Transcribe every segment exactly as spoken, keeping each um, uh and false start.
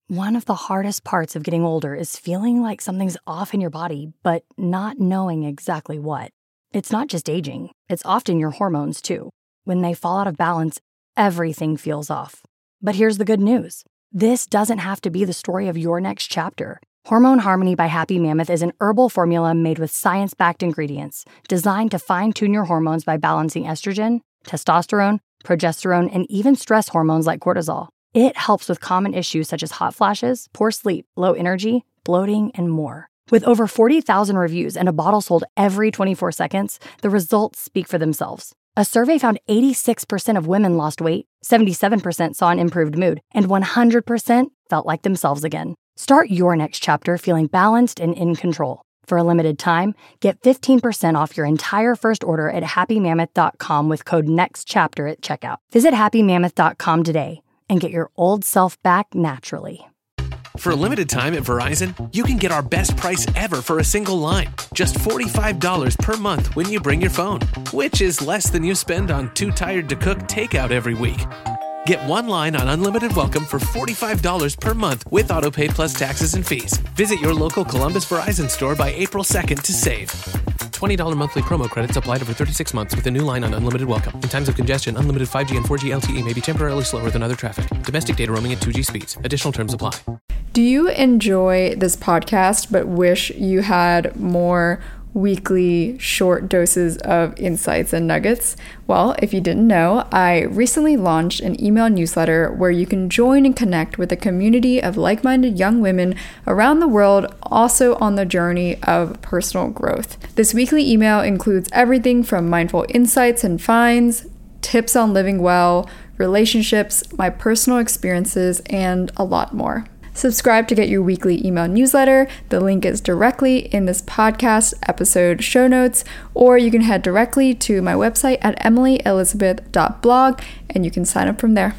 One of the hardest parts of getting older is feeling like something's off in your body, but not knowing exactly what. It's not just aging, it's often your hormones too. When they fall out of balance, everything feels off. But here's the good news. This doesn't have to be the story of your next chapter. Hormone Harmony by Happy Mammoth is an herbal formula made with science-backed ingredients designed to fine-tune your hormones by balancing estrogen, testosterone, progesterone, and even stress hormones like cortisol. It helps with common issues such as hot flashes, poor sleep, low energy, bloating, and more. With over forty thousand reviews and a bottle sold every twenty-four seconds, the results speak for themselves. A survey found eighty-six percent of women lost weight, seventy-seven percent saw an improved mood, and one hundred percent felt like themselves again. Start your next chapter feeling balanced and in control. For a limited time, get fifteen percent off your entire first order at happy mammoth dot com with code NEXTCHAPTER at checkout. Visit happy mammoth dot com today and get your old self back naturally. For a limited time at Verizon, you can get our best price ever for a single line. Just forty-five dollars per month when you bring your phone, which is less than you spend on Too Tired to Cook takeout every week. Get one line on Unlimited Welcome for forty-five dollars per month with AutoPay plus taxes and fees. Visit your local Columbus Verizon store by April second to save. twenty dollars monthly promo credits applied over thirty-six months with a new line on Unlimited Welcome. In times of congestion, unlimited five G and four G L T E may be temporarily slower than other traffic. Domestic data roaming at two G speeds. Additional terms apply. Do you enjoy this podcast but wish you had more weekly short doses of insights and nuggets? Well, if you didn't know, I recently launched an email newsletter where you can join and connect with a community of like-minded young women around the world, also on the journey of personal growth. This weekly email includes everything from mindful insights and finds, tips on living well, relationships, my personal experiences, and a lot more. Subscribe to get your weekly email newsletter. The link is directly in this podcast episode show notes, or you can head directly to my website at emily elizabeth dot blog and you can sign up from there.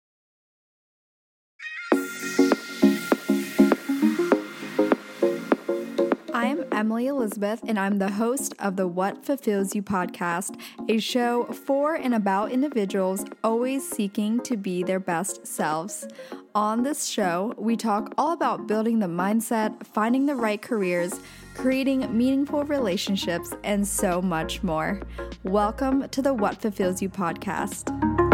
I'm Emily Elizabeth, and I'm the host of the What Fulfills You podcast, a show for and about individuals always seeking to be their best selves. On this show, we talk all about building the mindset, finding the right careers, creating meaningful relationships, and so much more. Welcome to the What Fulfills You podcast.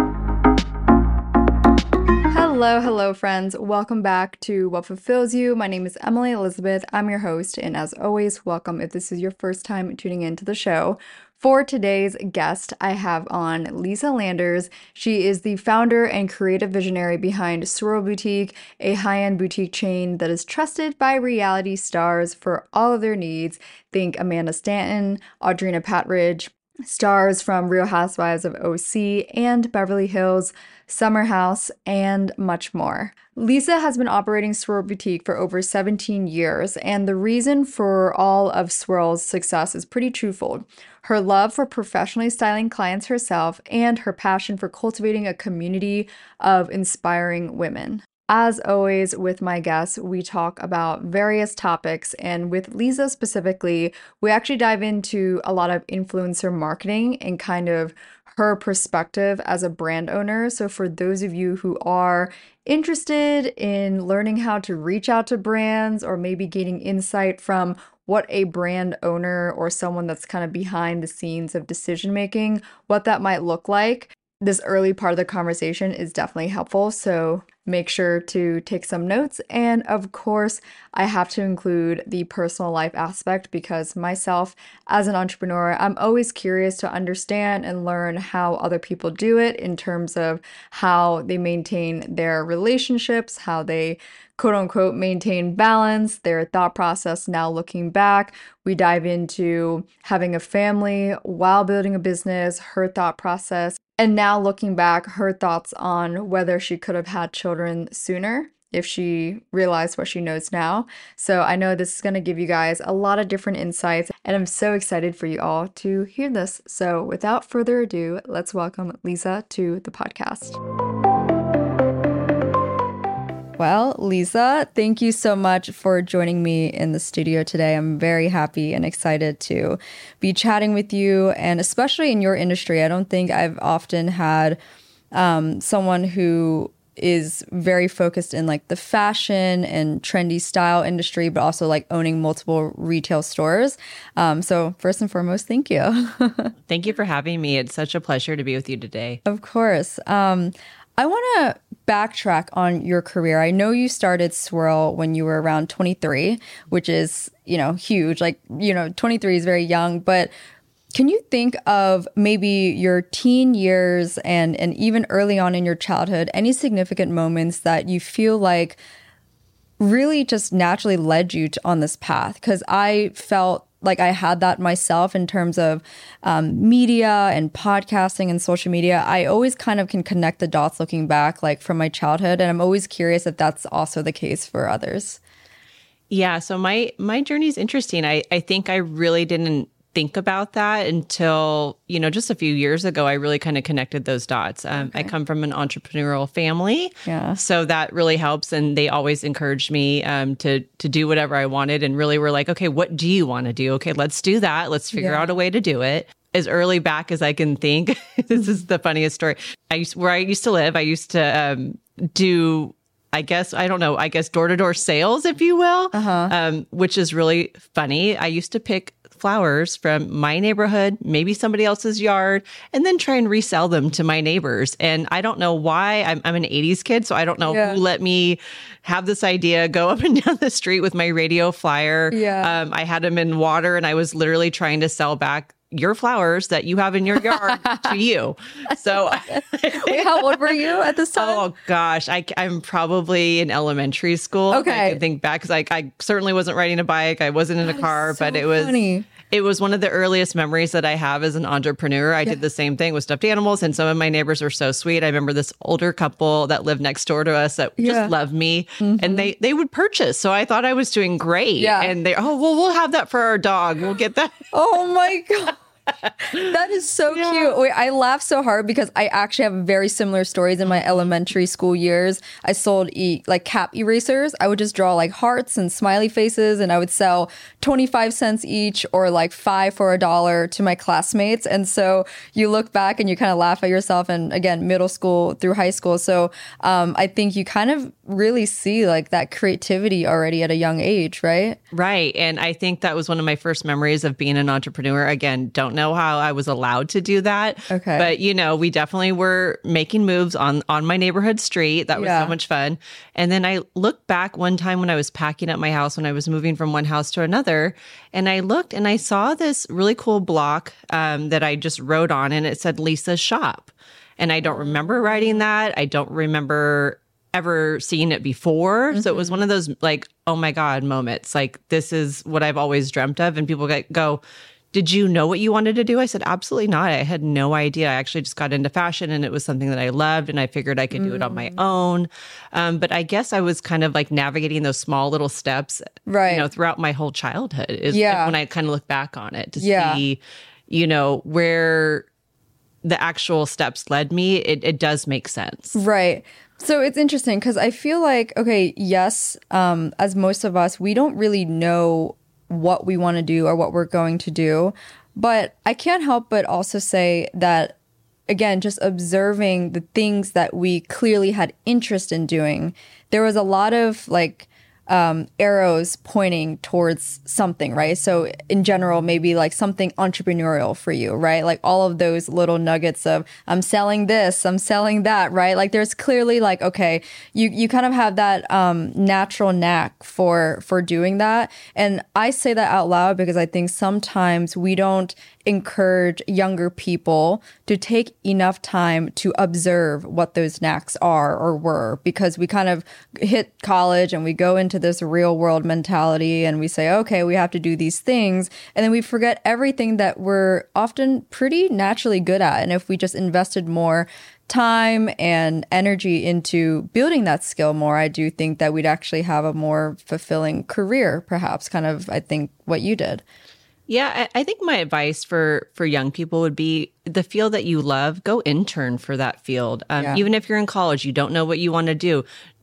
Hello, hello, friends. Welcome back to What Fulfills You. My name is Emily Elizabeth. I'm your host, and as always, welcome if this is your first time tuning into the show. For today's guest, I have on Lisa Landers. She is the founder and creative visionary behind Swirl Boutique, a high-end boutique chain that is trusted by reality stars for all of their needs. Think Amanda Stanton, Audrina Patridge, stars from Real Housewives of O C and Beverly Hills, Summer House, and much more. Lisa has been operating Swirl Boutique for over seventeen years, and the reason for all of Swirl's success is pretty twofold. Her love for professionally styling clients herself and her passion for cultivating a community of inspiring women. As always, with my guests, we talk about various topics, and with Lisa specifically, we actually dive into a lot of influencer marketing and kind of her perspective as a brand owner. So for those of you who are interested in learning how to reach out to brands or maybe gaining insight from what a brand owner or someone that's kind of behind the scenes of decision making, what that might look like, this early part of the conversation is definitely helpful, so make sure to take some notes. And of course, I have to include the personal life aspect because myself, as an entrepreneur, I'm always curious to understand and learn how other people do it in terms of how they maintain their relationships, how they quote unquote maintain balance, their thought process now looking back. We dive into having a family while building a business, her thought process, and now looking back, her thoughts on whether she could have had children sooner if she realized what she knows now. So I know this is going to give you guys a lot of different insights, and I'm so excited for you all to hear this. So without further ado, let's welcome Lisa to the podcast. Well, Lisa, thank you so much for joining me in the studio today. I'm very happy and excited to be chatting with you, and especially in your industry. I don't think I've often had um, someone who is very focused in like the fashion and trendy style industry, but also like owning multiple retail stores. Um, so first and foremost, thank you. Thank you for having me. It's such a pleasure to be with you today. Of course. Um, I want to backtrack on your career. I know you started Swirl when you were around twenty-three, which is, you know, huge. Like, you know, twenty-three is very young, but can you think of maybe your teen years and, and even early on in your childhood, any significant moments that you feel like really just naturally led you to, on this path? Because I felt like I had that myself in terms of um, media and podcasting and social media. I always kind of can connect the dots looking back, like from my childhood. And I'm always curious if that's also the case for others. Yeah. So my, my journey is interesting. I, I think I really didn't think about that until, you know, just a few years ago. I really kind of connected those dots. Um, okay. I come from an entrepreneurial family. Yeah. So that really helps. And they always encouraged me um, to to do whatever I wanted, and really were like, okay, what do you want to do? Okay, let's do that. Let's figure yeah. out a way to do it. As early back as I can think. This is the funniest story. I used, where I used to live, I used to um, do I guess, I don't know, I guess door-to-door sales, if you will, uh-huh. um, which is really funny. I used to pick flowers from my neighborhood, maybe somebody else's yard, and then try and resell them to my neighbors. And I don't know why. I'm, I'm an eighties kid, so I don't know yeah. who let me have this idea, go up and down the street with my radio flyer. Yeah. Um, I had them in water, and I was literally trying to sell back your flowers that you have in your yard to you. So wait, how old were you at this time? Oh gosh, I, I'm probably in elementary school. Okay. I can think back because I, I certainly wasn't riding a bike. I wasn't in that a car, so but it was funny. It was one of the earliest memories that I have as an entrepreneur. I yeah. did the same thing with stuffed animals, and some of my neighbors were so sweet. I remember this older couple that lived next door to us that yeah. just loved me, mm-hmm. and they they would purchase. So I thought I was doing great. Yeah. And they, oh, well, we'll have that for our dog. We'll get that. Oh my God. That is so yeah. cute. Wait, I laugh so hard because I actually have very similar stories in my elementary school years. I sold e- like cap erasers. I would just draw like hearts and smiley faces, and I would sell twenty-five cents each or like five for a dollar to my classmates. And so you look back and you kind of laugh at yourself, and again, middle school through high school. So um, I think you kind of really see like that creativity already at a young age, right? Right. And I think that was one of my first memories of being an entrepreneur. Again, don't know how I was allowed to do that. Okay. But, you know, we definitely were making moves on, on my neighborhood street. That was yeah. so much fun. And then I looked back one time when I was packing up my house, when I was moving from one house to another, and I looked and I saw this really cool block um, that I just wrote on, and it said Lisa's Shop. And I don't remember writing that. I don't remember ever seen it before. Mm-hmm. So it was one of those like, oh my God moments. Like, this is what I've always dreamt of. And people go, did you know what you wanted to do? I said, absolutely not. I had no idea. I actually just got into fashion, and it was something that I loved, and I figured I could do mm. it on my own. Um, but I guess I was kind of like navigating those small little steps, right. you know, throughout my whole childhood is yeah. when I kind of look back on it to yeah. see, you know, where the actual steps led me. It, it does make sense. Right. So it's interesting because I feel like, okay, yes, um, as most of us, we don't really know what we want to do or what we're going to do. But I can't help but also say that, again, just observing the things that we clearly had interest in doing, there was a lot of like um, arrows pointing towards something, right? So in general, maybe like something entrepreneurial for you, right? Like all of those little nuggets of I'm selling this, I'm selling that, right? Like there's clearly like, okay, you, you kind of have that um, natural knack for, for doing that. And I say that out loud because I think sometimes we don't encourage younger people to take enough time to observe what those knacks are or were, because we kind of hit college and we go into this real world mentality and we say, okay, we have to do these things. And then we forget everything that we're often pretty naturally good at. And if we just invested more time and energy into building that skill more, I do think that we'd actually have a more fulfilling career, perhaps, kind of, I think, what you did. Yeah, I think my advice for, for young people would be the field that you love, go intern for that field. Um, yeah. Even if you're in college, you don't know what you want to do.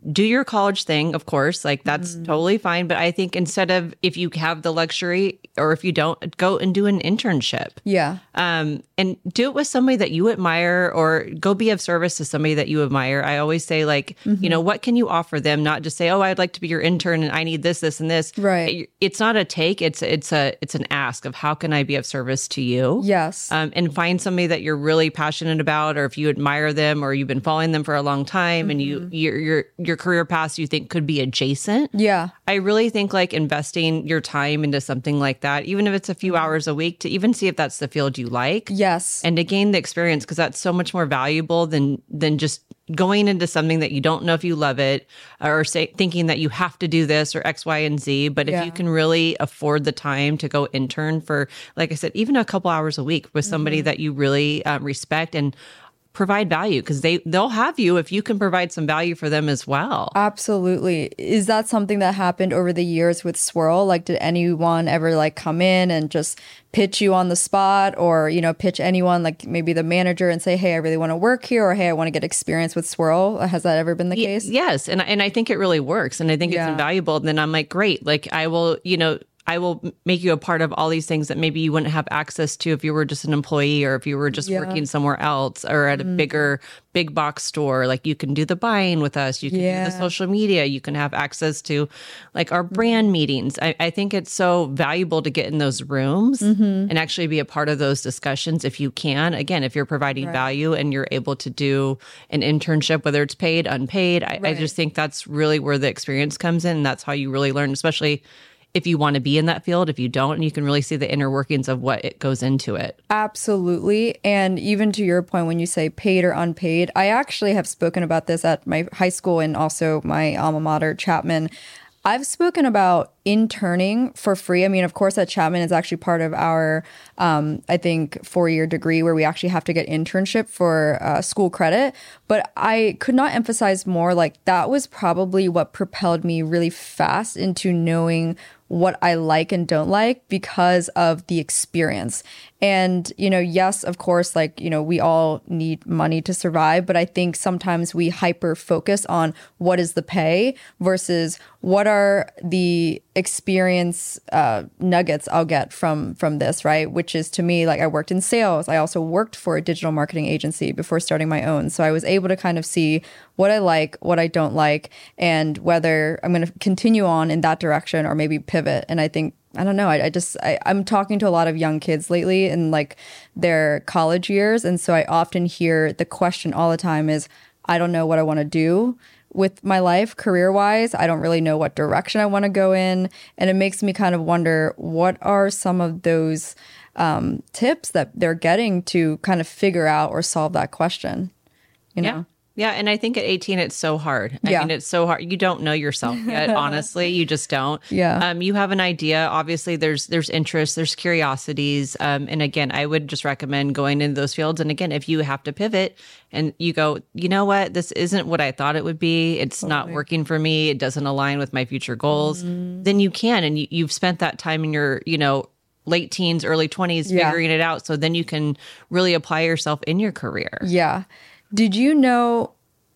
do your college thing, of course, like that's mm-hmm. totally fine. But I think instead of, if you have the luxury or if you don't, go and do an internship. Yeah. Um, and do it with somebody that you admire, or go be of service to somebody that you admire. I always say, like, mm-hmm. you know, what can you offer them? Not just say, oh, I'd like to be your intern and I need this, this, and this. Right. It's not a take. It's, it's a, it's an ask of how can I be of service to you? Yes. Um, and find somebody that you're really passionate about, or if you admire them or you've been following them for a long time mm-hmm. and you, your, your, your career paths you think could be adjacent. Yeah. I really think like investing your time into something like that, even if it's a few hours a week, to even see if that's the field you like. Yes. And to gain the experience, because that's so much more valuable than than just going into something that you don't know if you love it, or say thinking that you have to do this or X, Y, and Z. But yeah. if you can really afford the time to go intern for, like I said, even a couple hours a week with somebody mm-hmm. that you really um, respect and provide value, because they they'll have you if you can provide some value for them as well. Absolutely. Is that something that happened over the years with Swirl? Like, did anyone ever like come in and just pitch you on the spot, or, you know, pitch anyone, like maybe the manager, and say, hey, I really want to work here, or hey, I want to get experience with Swirl? Has that ever been the y- case? Yes. And, and I think it really works. And I think yeah. it's invaluable. And then I'm like, great. Like, I will, you know, I will make you a part of all these things that maybe you wouldn't have access to if you were just an employee, or if you were just yeah. working somewhere else, or at a mm. bigger, big box store. Like, you can do the buying with us. You can yeah. do the social media. You can have access to like our brand meetings. I, I think it's so valuable to get in those rooms mm-hmm. and actually be a part of those discussions if you can. Again, if you're providing right. value and you're able to do an internship, whether it's paid, unpaid, I, right. I just think that's really where the experience comes in. And that's how you really learn, especially if you want to be in that field. If you don't, you can really see the inner workings of what it goes into it. Absolutely. And even to your point, when you say paid or unpaid, I actually have spoken about this at my high school and also my alma mater, Chapman. I've spoken about interning for free. I mean, of course, at Chapman is actually part of our, um, I think, four-year degree where we actually have to get internship for uh, school credit. But I could not emphasize more, like, that was probably what propelled me really fast into knowing what I like and don't like because of the experience. And, you know, yes, of course, like, you know, we all need money to survive, but I think sometimes we hyper focus on what is the pay versus what are the experience uh, nuggets I'll get from from this, right? Which is, to me, like, I worked in sales. I also worked for a digital marketing agency before starting my own. So I was able to kind of see what I like, what I don't like, and whether I'm going to continue on in that direction or maybe pivot. And I think, I don't know, I, I just, I, I'm talking to a lot of young kids lately in like their college years. And so I often hear the question all the time is, I don't know what I want to do with my life career-wise. I don't really know what direction I want to go in. And it makes me kind of wonder, what are some of those um, tips that they're getting to kind of figure out or solve that question, you know? Yeah. Yeah, and I think at eighteen, it's so hard. I yeah. mean, it's so hard. You don't know yourself yet, honestly. You just don't. Yeah. Um, you have an idea. Obviously, there's there's interest, there's curiosities. Um, and again, I would just recommend going into those fields. And again, if you have to pivot and you go, you know what, this isn't what I thought it would be. It's totally not working for me. It doesn't align with my future goals. Mm-hmm. Then you can. And you, you've spent that time in your, you know, late teens, early twenties yeah. figuring it out. So then you can really apply yourself in your career. Yeah. Did you know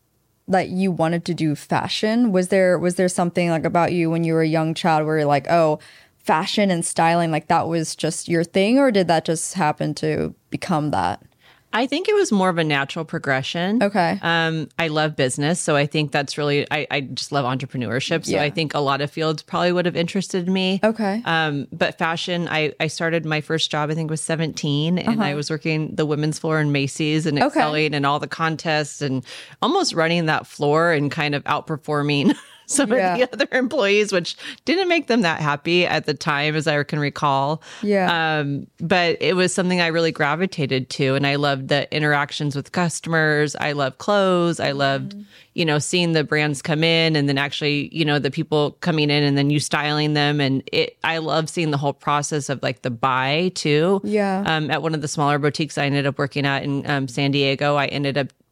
that you wanted to do fashion? Was there was there something like about you when you were a young child where you're like, oh, fashion and styling, like that was just your thing, or did that just happen to become that? I think it was more of a natural progression. Okay. Um, I love business, so I think that's really, I, I just love entrepreneurship. So yeah. I think a lot of fields probably would have interested me. Okay. Um, but fashion, I, I started my first job, I think was seventeen, and uh-huh. I was working the women's floor in Macy's and excelling okay. in all the contests and almost running that floor and kind of outperforming some yeah. of the other employees, which didn't make them that happy at the time, as I can recall. Yeah. Um, but it was something I really gravitated to. And I loved the interactions with customers. I loved clothes. I loved, mm. you know, seeing the brands come in and then actually, you know, the people coming in and then you styling them. And it, I love seeing the whole process of like the buy too. Yeah. Um, at one of the smaller boutiques I ended up working at in um, San Diego, I ended up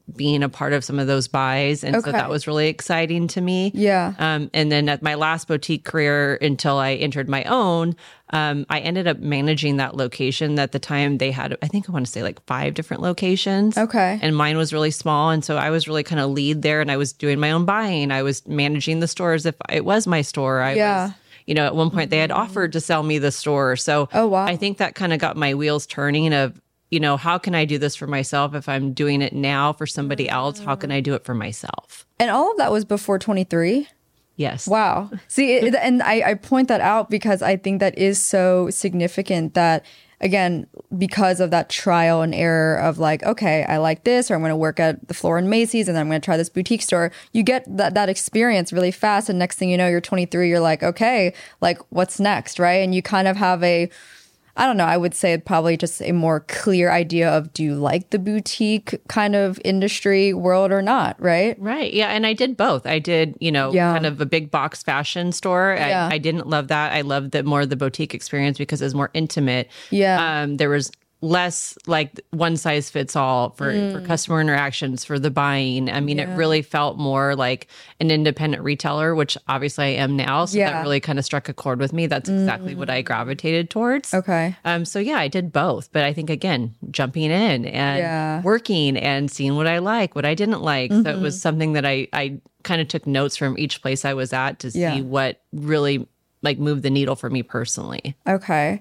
being a part of some of those buys. And Okay. so that was really exciting to me. Yeah. Um, and then at my last boutique career, until I entered my own, um, I ended up managing that location. At the time, they had, I think I want to say like five different locations. Okay. And mine was really small. And so I was really kind of lead there, and I was doing my own buying. I was managing the stores if it was my store. I Yeah. was, you know, at one point they had offered to sell me the store. So Oh, wow. I think that kind of got my wheels turning of, you know, how can I do this for myself? If I'm doing it now for somebody else, how can I do it for myself? And all of that was before twenty-three? Yes. Wow. See, it, and I, I point that out because I think that is so significant that, again, because of that trial and error of like, okay, I like this, or I'm going to work at the floor in Macy's, and then I'm going to try this boutique store. You get that, that experience really fast. And next thing you know, you're twenty-three, you're like, okay, like what's next, right? And you kind of have a, I don't know, I would say probably just a more clear idea of, do you like the boutique kind of industry world or not, right? Right. Yeah. And I did both. I did, you know, Yeah. kind of a big box fashion store. Yeah. I, I didn't love that. I loved the more the boutique experience because it was more intimate. Yeah. Um, there was less like one size fits all for, for customer interactions, for the buying. I mean, Mm. Yeah. it really felt more like an independent retailer, which obviously I am now. So Yeah. that really kind of struck a chord with me. That's exactly what I gravitated towards. Okay. Um, so yeah, I did both. But I think again, jumping in and Yeah. working and seeing what I like, what I didn't like. So it was something that I, I kind of took notes from each place I was at to see Yeah. what really like moved the needle for me personally. Okay.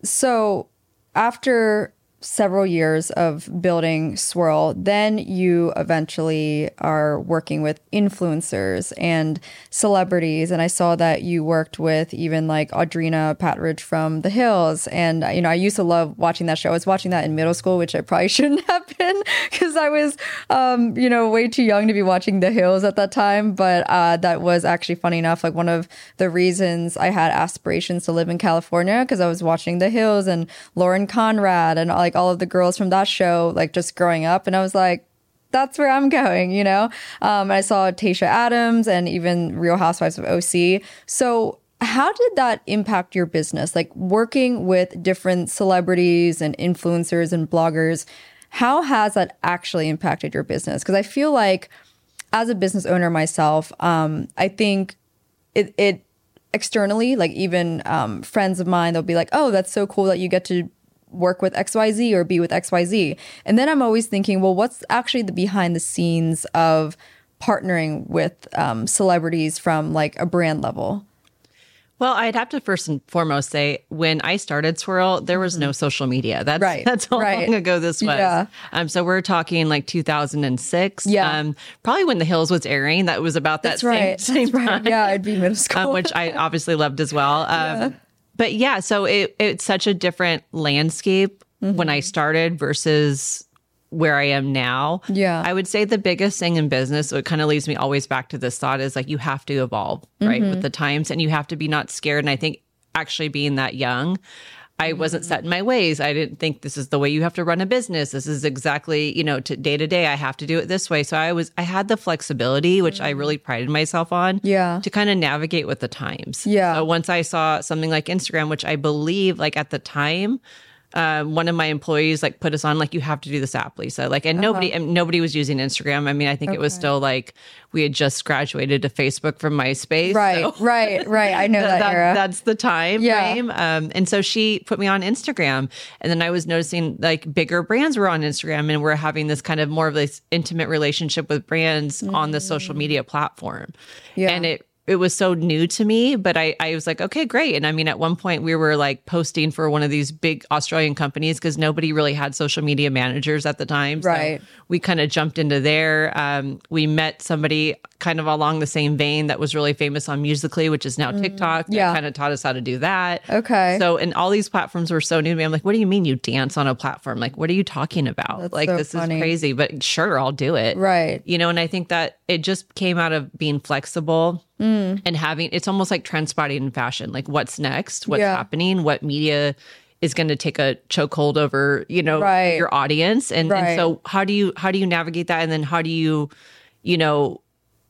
So after several years of building Swirl, then you eventually are working with influencers and celebrities. And I saw that you worked with even like Audrina Patridge from The Hills. And, you know, I used to love watching that show. I was watching that in middle school, which I probably shouldn't have been because I was, um, you know, way too young to be watching The Hills at that time. But uh, that was actually funny enough, like one of the reasons I had aspirations to live in California, because I was watching The Hills and Lauren Conrad and like all of the girls from that show, like just growing up. And I was like, that's where I'm going, you know? Um, I saw Tayshia Adams and even Real Housewives of O C. So how did that impact your business? Like working with different celebrities and influencers and bloggers, how has that actually impacted your business? Because I feel like as a business owner myself, um, I think it, it externally, like even um, friends of mine, they'll be like, oh, that's so cool that you get to work with X Y Z or be with X Y Z. And then I'm always thinking, well, what's actually the behind the scenes of partnering with um, celebrities from like a brand level? Well, I'd have to first and foremost say when I started Swirl, there was no social media. That's Right, that's how right. long ago this was. Yeah. Um, so we're talking like two thousand six. Yeah. Um, probably when The Hills was airing. That was about that That's same, right. same That's right. time. Yeah, I'd be middle school. Um, which I obviously loved as well. Um, But yeah, so it, it's such a different landscape when I started versus where I am now. Yeah. I would say the biggest thing in business, so it kind of leads me always back to this thought, is like you have to evolve, right, with the times, and you have to be not scared. And I think actually being that young, I wasn't set in my ways. I didn't think this is the way you have to run a business. This is exactly, you know, to day to day, I have to do it this way. So I was, I had the flexibility, which I really prided myself on, Yeah. to kind of navigate with the times. Yeah. So once I saw something like Instagram, which I believe, like at the time, um, one of my employees like put us on, like, you have to do this app, Lisa. Like, and nobody, and nobody was using Instagram. I mean, I think it was Okay. still like we had just graduated to Facebook from MySpace. Right, so- right, right. I know that, that- era. That's the time Yeah. frame. Um, and so she put me on Instagram. And then I was noticing like bigger brands were on Instagram and we're having this kind of more of this intimate relationship with brands on the social media platform. Yeah. And it, it was so new to me, but I, I was like, okay, great. And I mean, at one point we were like posting for one of these big Australian companies because nobody really had social media managers at the time. So Right. we kind of jumped into there. Um, we met somebody kind of along the same vein that was really famous on Musical.ly, which is now TikTok. That yeah. kind of taught us how to do that. Okay. So, and all these platforms were so new to me. I'm like, what do you mean you dance on a platform? Like, what are you talking about? That's like, so this funny. is crazy, but sure, I'll do it. Right. You know, and I think that it just came out of being flexible Mm. and having, it's almost like trendspotting in fashion. Like, what's next? What's Yeah. happening? What media is going to take a chokehold over, you know, Right. your audience? And, Right. and so how do you, how do you navigate that? And then how do you, you know,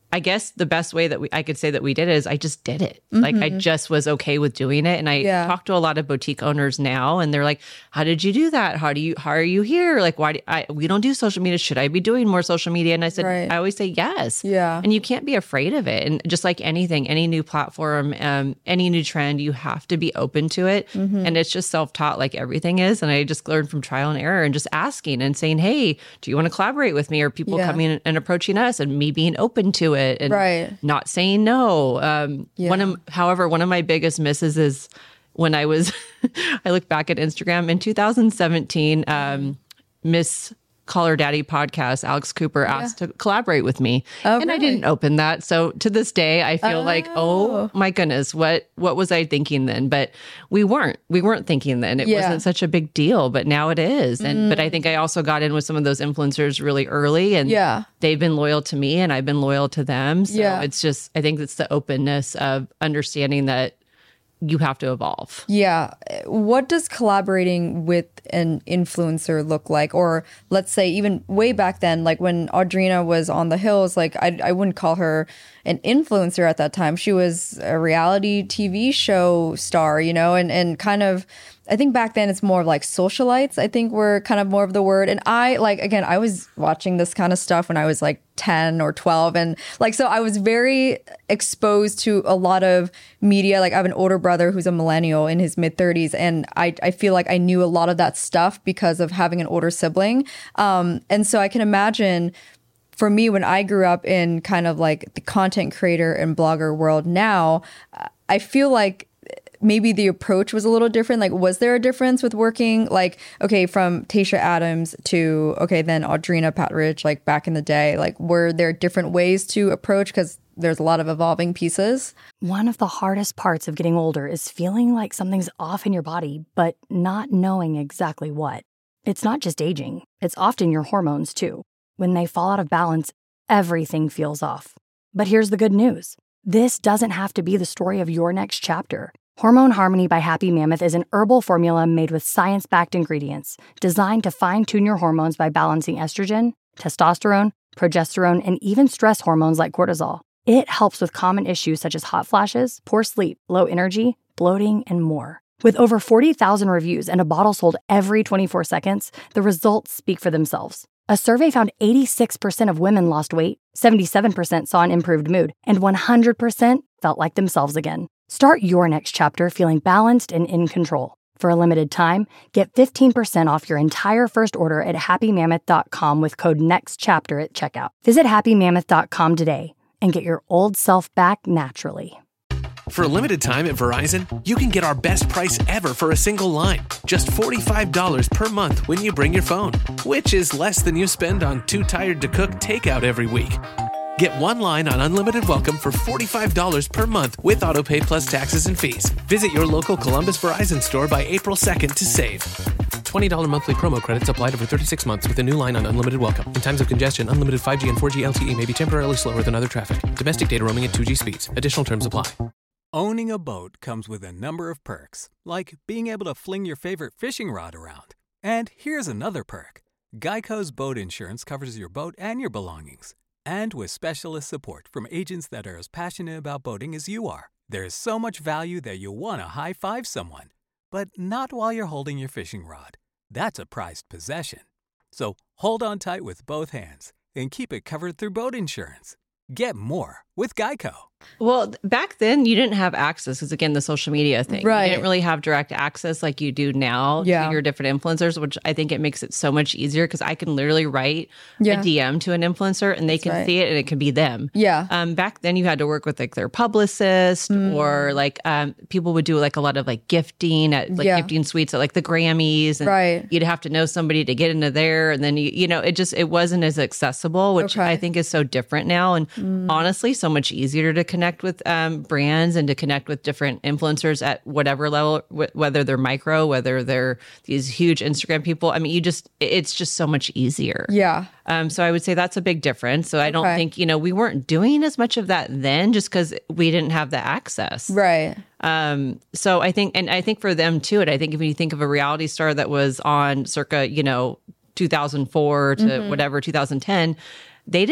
I guess the best way that we, I could say that we did it is I just did it. Mm-hmm. Like I just was okay with doing it. And I yeah. talk to a lot of boutique owners now and they're like, how did you do that? How do you, how are you here? Like, why do I, we don't do social media. Should I be doing more social media? And I said, right. I always say yes. Yeah. And you can't be afraid of it. And just like anything, any new platform, um, any new trend, you have to be open to it. Mm-hmm. And it's just self-taught like everything is. And I just learned from trial and error and just asking and saying, hey, do you want to collaborate with me? Or people yeah. coming and approaching us and me being open to it. And right. not saying no. Um, yeah. One of, however, one of my biggest misses is when I was, I look back at Instagram in two thousand seventeen, um, Miss Call Her Daddy podcast, Alex Cooper asked yeah. to collaborate with me. Oh, and really? I didn't open that. So to this day, I feel oh. like, oh my goodness, what, what was I thinking then? But we weren't, we weren't thinking then. It yeah. wasn't such a big deal, but now it is. And, mm. but I think I also got in with some of those influencers really early and yeah. they've been loyal to me and I've been loyal to them. So yeah. it's just, I think it's the openness of understanding that you have to evolve. Yeah. What does collaborating with an influencer look like? Or let's say even way back then, like when Audrina was on the Hills, like I, I wouldn't call her an influencer at that time. She was a reality T V show star, you know, and, and kind of, I think back then it's more like socialites, I think were kind of more of the word. And I like, again, I was watching this kind of stuff when I was like ten or twelve. And like, so I was very exposed to a lot of media. Like I have an older brother who's a millennial in his mid thirties. And I, I feel like I knew a lot of that stuff because of having an older sibling. Um, and so I can imagine for me, when I grew up in kind of like the content creator and blogger world now, I feel like maybe the approach was a little different. Like, was there a difference with working like, okay, from Tayshia Adams to, okay, then Audrina Patridge, like back in the day, like were there different ways to approach? Because there's a lot of evolving pieces. One of the hardest parts of getting older is feeling like something's off in your body, but not knowing exactly what. It's not just aging. It's often your hormones too. When they fall out of balance, everything feels off. But here's the good news. This doesn't have to be the story of your next chapter. Hormone Harmony by Happy Mammoth is an herbal formula made with science-backed ingredients designed to fine-tune your hormones by balancing estrogen, testosterone, progesterone, and even stress hormones like cortisol. It helps with common issues such as hot flashes, poor sleep, low energy, bloating, and more. With over forty thousand reviews and a bottle sold every twenty-four seconds, the results speak for themselves. A survey found eighty-six percent of women lost weight, seventy-seven percent saw an improved mood, and one hundred percent felt like themselves again. Start your next chapter feeling balanced and in control. For a limited time, get fifteen percent off your entire first order at happy mammoth dot com with code NEXTCHAPTER at checkout. Visit happy mammoth dot com today and get your old self back naturally. For a limited time at Verizon, you can get our best price ever for a single line. Just forty-five dollars per month when you bring your phone, which is less than you spend on Too Tired to Cook takeout every week. Get one line on Unlimited Welcome for forty-five dollars per month with AutoPay plus taxes and fees. Visit your local Columbus Verizon store by April second to save. twenty dollars monthly promo credits applied over thirty-six months with a new line on Unlimited Welcome. In times of congestion, unlimited five G and four G L T E may be temporarily slower than other traffic. Domestic data roaming at two G speeds. Additional terms apply. Owning a boat comes with a number of perks, like being able to fling your favorite fishing rod around. And here's another perk. Geico's boat insurance covers your boat and your belongings. And with specialist support from agents that are as passionate about boating as you are, there's so much value that you'll want to high-five someone. But not while you're holding your fishing rod. That's a prized possession. So hold on tight with both hands and keep it covered through boat insurance. Get more with Geico. Well, back then you didn't have access because, again, the social media thing. Right. You didn't really have direct access like you do now yeah. to your different influencers, which I think it makes it so much easier because I can literally write yeah. a D M to an influencer and they That's can right. see it and it can be them. Yeah. Um, back then you had to work with like their publicist mm. or like um, people would do like a lot of like gifting at like yeah. gifting suites at like the Grammys. And right. you'd have to know somebody to get into there. And then, you, you know, it just, it wasn't as accessible, which okay. I think is so different now. And mm. honestly, so much easier to connect with um, brands and to connect with different influencers at whatever level, wh- whether they're micro, whether they're these huge Instagram people. I mean, you just, it's just so much easier. Yeah. Um, so I would say that's a big difference. So I don't Okay. think, you know, we weren't doing as much of that then just because we didn't have the access. Right. Um, so I think, and I think for them too, and I think if you think of a reality star that was on circa, you know, two thousand four to Mm-hmm. whatever, two thousand ten, they didn't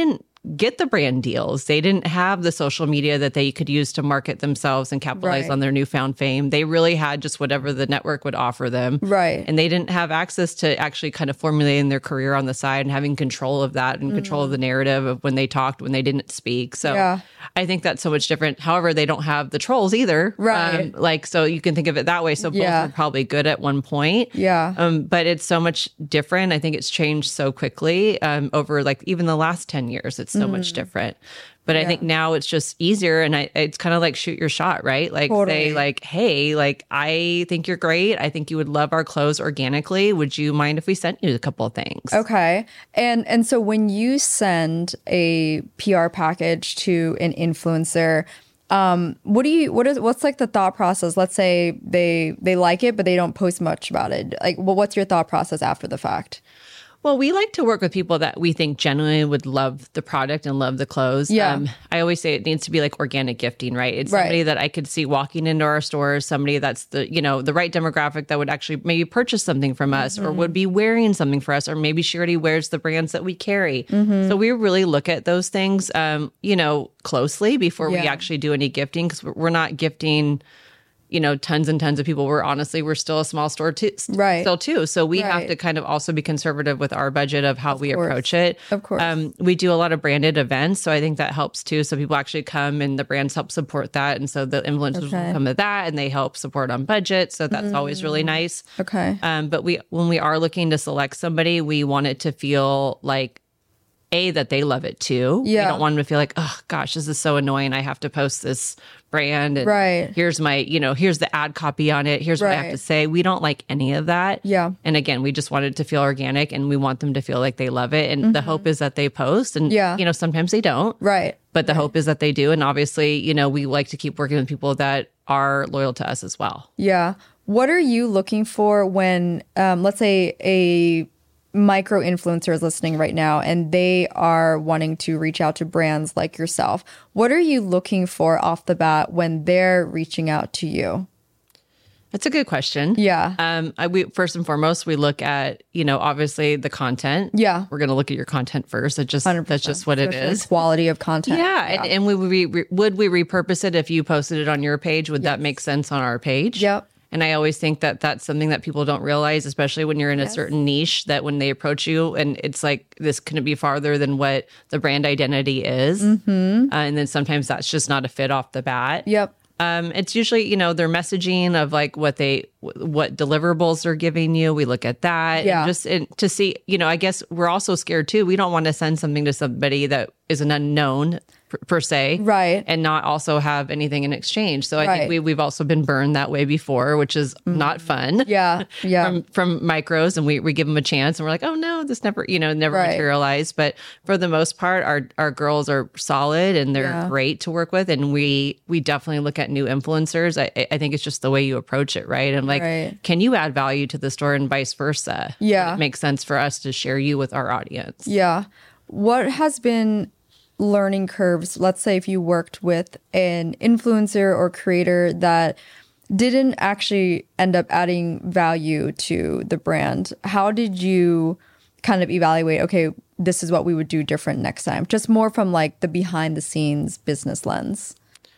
get the brand deals. They didn't have the social media that they could use to market themselves and capitalize Right. on their newfound fame. They really had just whatever the network would offer them. Right. And they didn't have access to actually kind of formulating their career on the side and having control of that and control of the narrative of when they talked, when they didn't speak. So Yeah. I think that's so much different. However, they don't have the trolls either. Right. Um, like, so you can think of it that way. So both Yeah. were probably good at one point. Yeah. Um, but it's so much different. I think it's changed so quickly um, over like even the last ten years. It's so much different. But I Mm. Yeah. think now it's just easier, and I, it's kind of like shoot your shot, right? Like Totally. say like, hey, like I think you're great. I think you would love our clothes organically. Would you mind if we sent you a couple of things? Okay. And and so when you send a P R package to an influencer, um, what do you what is what's like the thought process? Let's say they they like it, but they don't post much about it. Like, well, what's your thought process after the fact? Well, we like to work with people that we think genuinely would love the product and love the clothes. Yeah. Um, I always say it needs to be like organic gifting, right? It's Right. somebody that I could see walking into our stores, somebody that's the, you know, the right demographic that would actually maybe purchase something from us or would be wearing something for us, or maybe she already wears the brands that we carry. So we really look at those things, um, you know, closely before we Yeah. actually do any gifting, because we're not gifting, you know, tons and tons of people. We're honestly, we're still a small store too, Right. still too. So we Right. have to kind of also be conservative with our budget of how we course. approach it. Of course. Um, we do a lot of branded events. So I think that helps too. So people actually come and the brands help support that. And so the influencers Okay. Mm. will come to that and they help support on budget. So that's always really nice. Okay. Um, but we, when we are looking to select somebody, we want it to feel like, A, that they love it too. Yeah. We don't want them to feel like, oh gosh, this is so annoying. I have to post this brand. And Right. here's my, you know, here's the ad copy on it. Here's what I have Right. to say. We don't like any of that. Yeah. And again, we just want it to feel organic and we want them to feel like they love it. And the hope is that they post. And, Yeah. you know, sometimes they don't. Right. But the hope is that they do. And obviously, you know, we like to keep working with people that are loyal to us as well. Yeah. What are you looking for when, um, let's say, a micro influencer is listening right now and they are wanting to reach out to brands like yourself? What are you looking for off the bat when they're reaching out to you? That's a good question. Yeah. Um, I, we first and foremost, we look at, you know, obviously the content. Yeah. We're going to look at your content first. It just, one hundred percent. that's just what it Especially is. Quality of content. Yeah. And, and we, we, we, would we repurpose it if you posted it on your page? Would that make sense on our page? Yep. And I always think that that's something that people don't realize, especially when you're in a certain niche, that when they approach you and it's like, this couldn't be farther than what the brand identity is. Mm-hmm. Uh, and then sometimes that's just not a fit off the bat. Yep. Um, it's usually, you know, their messaging of like what they, what deliverables they're giving you. We look at that. Yeah. And just and to see, you know, I guess we're also scared too. We don't want to send something to somebody that is an unknown per, per se. Right. And not also have anything in exchange. So I Right. think we, we've also been burned that way before, which is not fun. Yeah. Yeah. From, from micros, and we, we give them a chance and we're like, oh no, this never, you know, never Right. materialized. But for the most part, our, our girls are solid and they're Yeah. great to work with. And we, we definitely look at new influencers. I, I think it's just the way you approach it. Right. And like, Right. can you add value to the store and vice versa? Yeah. Would it makes sense for us to share you with our audience. Yeah. What has been learning curves? Let's say if you worked with an influencer or creator that didn't actually end up adding value to the brand, how did you kind of evaluate, okay, this is what we would do different next time? Just more from like the behind the scenes business lens.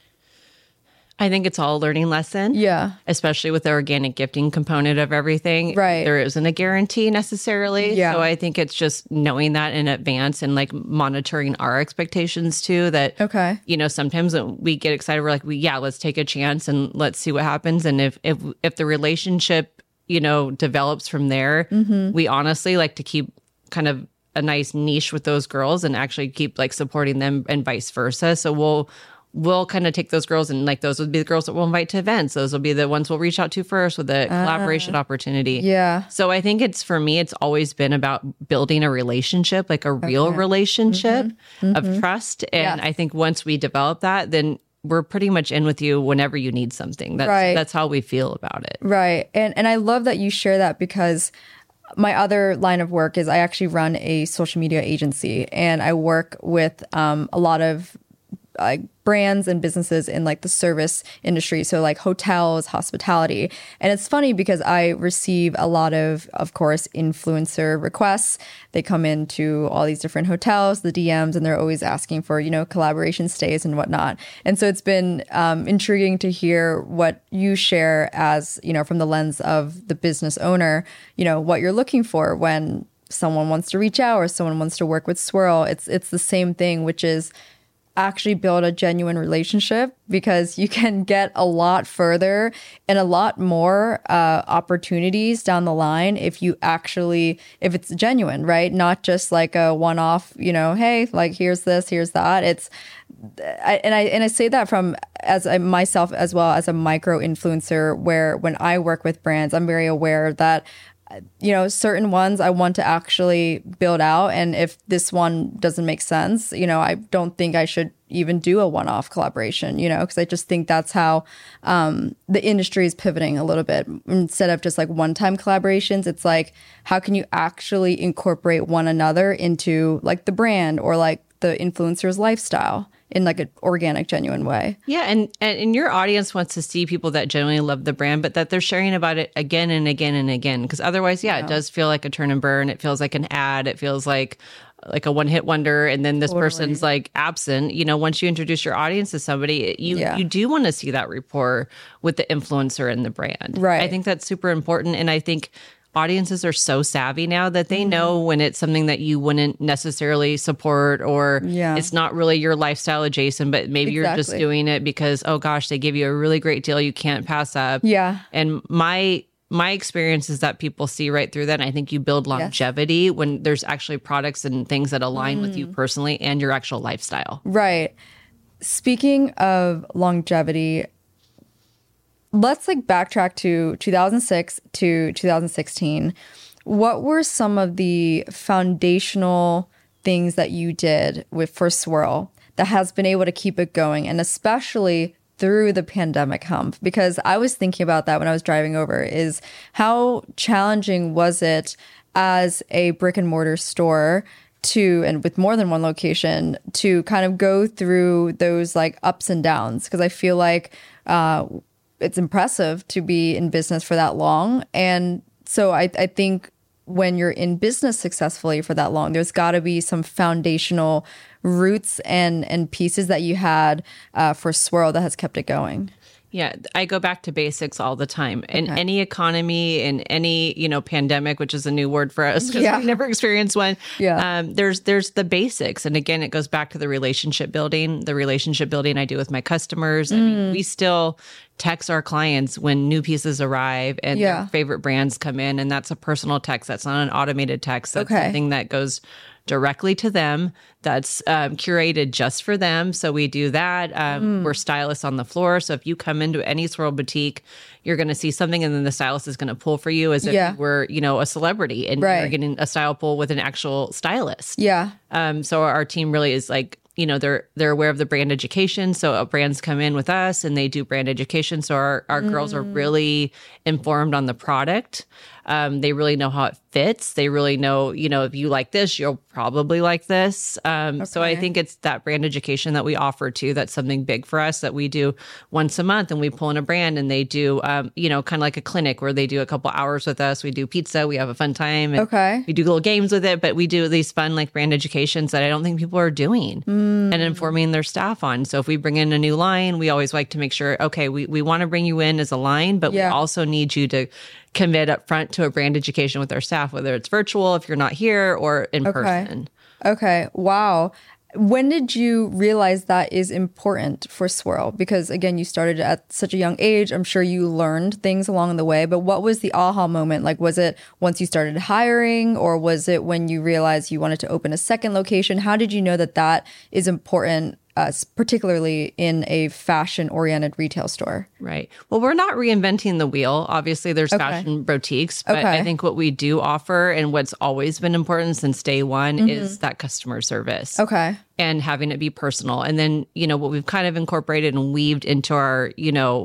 I think it's all a learning lesson. Yeah. Especially with the organic gifting component of everything. Right. There isn't a guarantee necessarily. Yeah. So I think it's just knowing that in advance and like monitoring our expectations too. That, Okay. you know, sometimes when we get excited, we're like, we, yeah, let's take a chance and let's see what happens. And if, if, if the relationship, you know, develops from there, Mm-hmm. we honestly like to keep kind of a nice niche with those girls and actually keep like supporting them and vice versa. So we'll, we'll kind of take those girls and like those would be the girls that we'll invite to events. Those will be the ones we'll reach out to first with a collaboration opportunity. Yeah. So I think it's, for me, it's always been about building a relationship, like a real relationship of trust. And Yes. I think once we develop that, then we're pretty much in with you whenever you need something. That's Right. that's how we feel about it. Right. And and I love that you share that, because my other line of work is I actually run a social media agency, and I work with um, a lot of like brands and businesses in like the service industry, so like hotels, hospitality. And it's funny because I receive a lot of of course influencer requests. They come into all these different hotels, the D Ms, and they're always asking for, you know, collaboration stays and whatnot. And so it's been um, intriguing to hear what you share as, you know, from the lens of the business owner, you know, what you're looking for when someone wants to reach out or someone wants to work with Swirl. It's it's the same thing, which is actually build a genuine relationship, because you can get a lot further and a lot more uh, opportunities down the line if you actually, if it's genuine, right? Not just like a one-off, you know, hey, like here's this, here's that. It's, I, and I and I say that from as I, myself as well as a micro influencer, where when I work with brands, I'm very aware that, you know, certain ones I want to actually build out. And if this one doesn't make sense, you know, I don't think I should even do a one-off collaboration, you know, because I just think that's how um, the industry is pivoting a little bit. Instead of just like one-time collaborations, it's like, how can you actually incorporate one another into like the brand or like the influencer's lifestyle in like an organic, genuine way. Yeah. And, and and your audience wants to see people that genuinely love the brand, but that they're sharing about it again and again and again. Because otherwise, yeah, yeah, it does feel like a turn and burn. It feels like an ad. It feels like like a one hit wonder. And then this totally. person's like absent. You know, once you introduce your audience to somebody, you, yeah. you do want to see that rapport with the influencer and the brand. Right. I think that's super important. And I think audiences are so savvy now that they know when it's something that you wouldn't necessarily support, or yeah. it's not really your lifestyle adjacent, but maybe exactly. you're just doing it because, oh gosh, they give you a really great deal you can't pass up. Yeah. And my my experience is that people see right through that. And I think you build longevity yes. when there's actually products and things that align mm. with you personally and your actual lifestyle. Right. Speaking of longevity, let's like backtrack to two thousand six to two thousand sixteen. What were some of the foundational things that you did with for Swirl that has been able to keep it going, and especially through the pandemic hump? Because I was thinking about that when I was driving over, is how challenging was it as a brick and mortar store to, and with more than one location, to kind of go through those like ups and downs? Because I feel like uh, it's impressive to be in business for that long. And so I, I think when you're in business successfully for that long, there's got to be some foundational roots and and pieces that you had uh, for Swirl that has kept it going. Yeah, I go back to basics all the time. In Okay. any economy, in any, you know, pandemic, which is a new word for us because Yeah. we've never experienced one. Yeah. Um, there's there's the basics. And again, it goes back to the relationship building, the relationship building I do with my customers. I mean, we still text our clients when new pieces arrive and Yeah. their favorite brands come in. And that's a personal text. That's not an automated text. That's Okay. something that goes directly to them, that's um, curated just for them. So we do that. Um, Mm. We're stylists on the floor. So if you come into any Swirl boutique, you're going to see something, and then the stylist is going to pull for you as if Yeah. you were, you know, a celebrity, and Right. you're getting a style pull with an actual stylist. Yeah. Um, so our team really is like, you know, they're they're aware of the brand education. So uh, brands come in with us and they do brand education. So our, our girls are really informed on the product. Um, they really know how it fits. They really know, you know, if you like this, you'll probably like this. Um, So I Okay. think it's that brand education that we offer too. That's something big for us that we do once a month, and we pull in a brand and they do, um, you know, kind of like a clinic where they do a couple hours with us. We do pizza. We have a fun time. And Okay. we do little games with it, but we do these fun like brand educations that I don't think people are doing and informing their staff on. So if we bring in a new line, we always like to make sure, okay, we, we want to bring you in as a line, but Yeah. we also need you to commit up front to a brand education with our staff, whether it's virtual, if you're not here, or in Okay. person. Okay. Wow. When did you realize that is important for Swirl? Because again, you started at such a young age. I'm sure you learned things along the way, but what was the aha moment? Like, was it once you started hiring, or was it when you realized you wanted to open a second location? How did you know that that is important, uh, particularly in a fashion-oriented retail store? Right. Well, we're not reinventing the wheel. Obviously, there's Okay. fashion boutiques, but Okay. I think what we do offer, and what's always been important since day one, is that customer service. Okay. And having it be personal. And then, you know, what we've kind of incorporated and weaved into our, you know,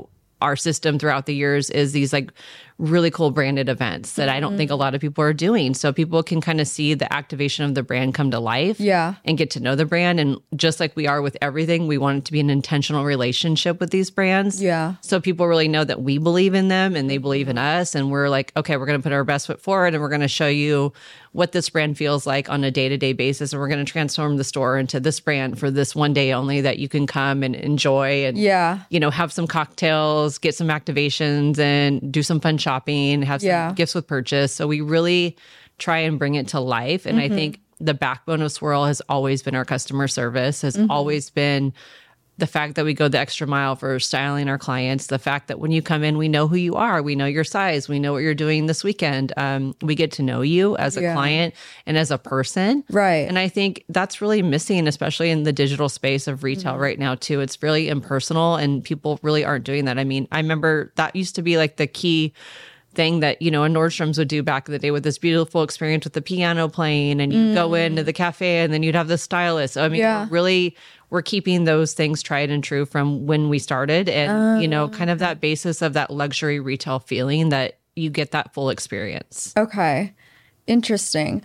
our system throughout the years is these like really cool branded events that I don't think a lot of people are doing. So people can kind of see the activation of the brand come to life Yeah. and get to know the brand. And just like we are with everything, we want it to be an intentional relationship with these brands. Yeah. So people really know that we believe in them and they believe in us. And we're like, okay, we're going to put our best foot forward and we're going to show you what this brand feels like on a day-to-day basis. And we're going to transform the store into this brand for this one day only that you can come and enjoy and, Yeah. you know, have some cocktails, get some activations and do some fun shopping, have some Yeah. gifts with purchase. So we really try and bring it to life. And Mm-hmm. I think the backbone of Swirl has always been our customer service, has Mm-hmm. always been the fact that we go the extra mile for styling our clients, the fact that when you come in, we know who you are, we know your size, we know what you're doing this weekend. Um, we get to know you as a Yeah. client and as a person. Right. And I think that's really missing, especially in the digital space of retail right now, too. It's really impersonal and people really aren't doing that. I mean, I remember that used to be like the key thing that, you know, a Nordstrom's would do back in the day with this beautiful experience with the piano playing and you go into the cafe and then you'd have the stylist. So, I mean, Yeah. we're really, we're keeping those things tried and true from when we started and, you know, kind of that basis of that luxury retail feeling that you get that full experience. Okay. Interesting.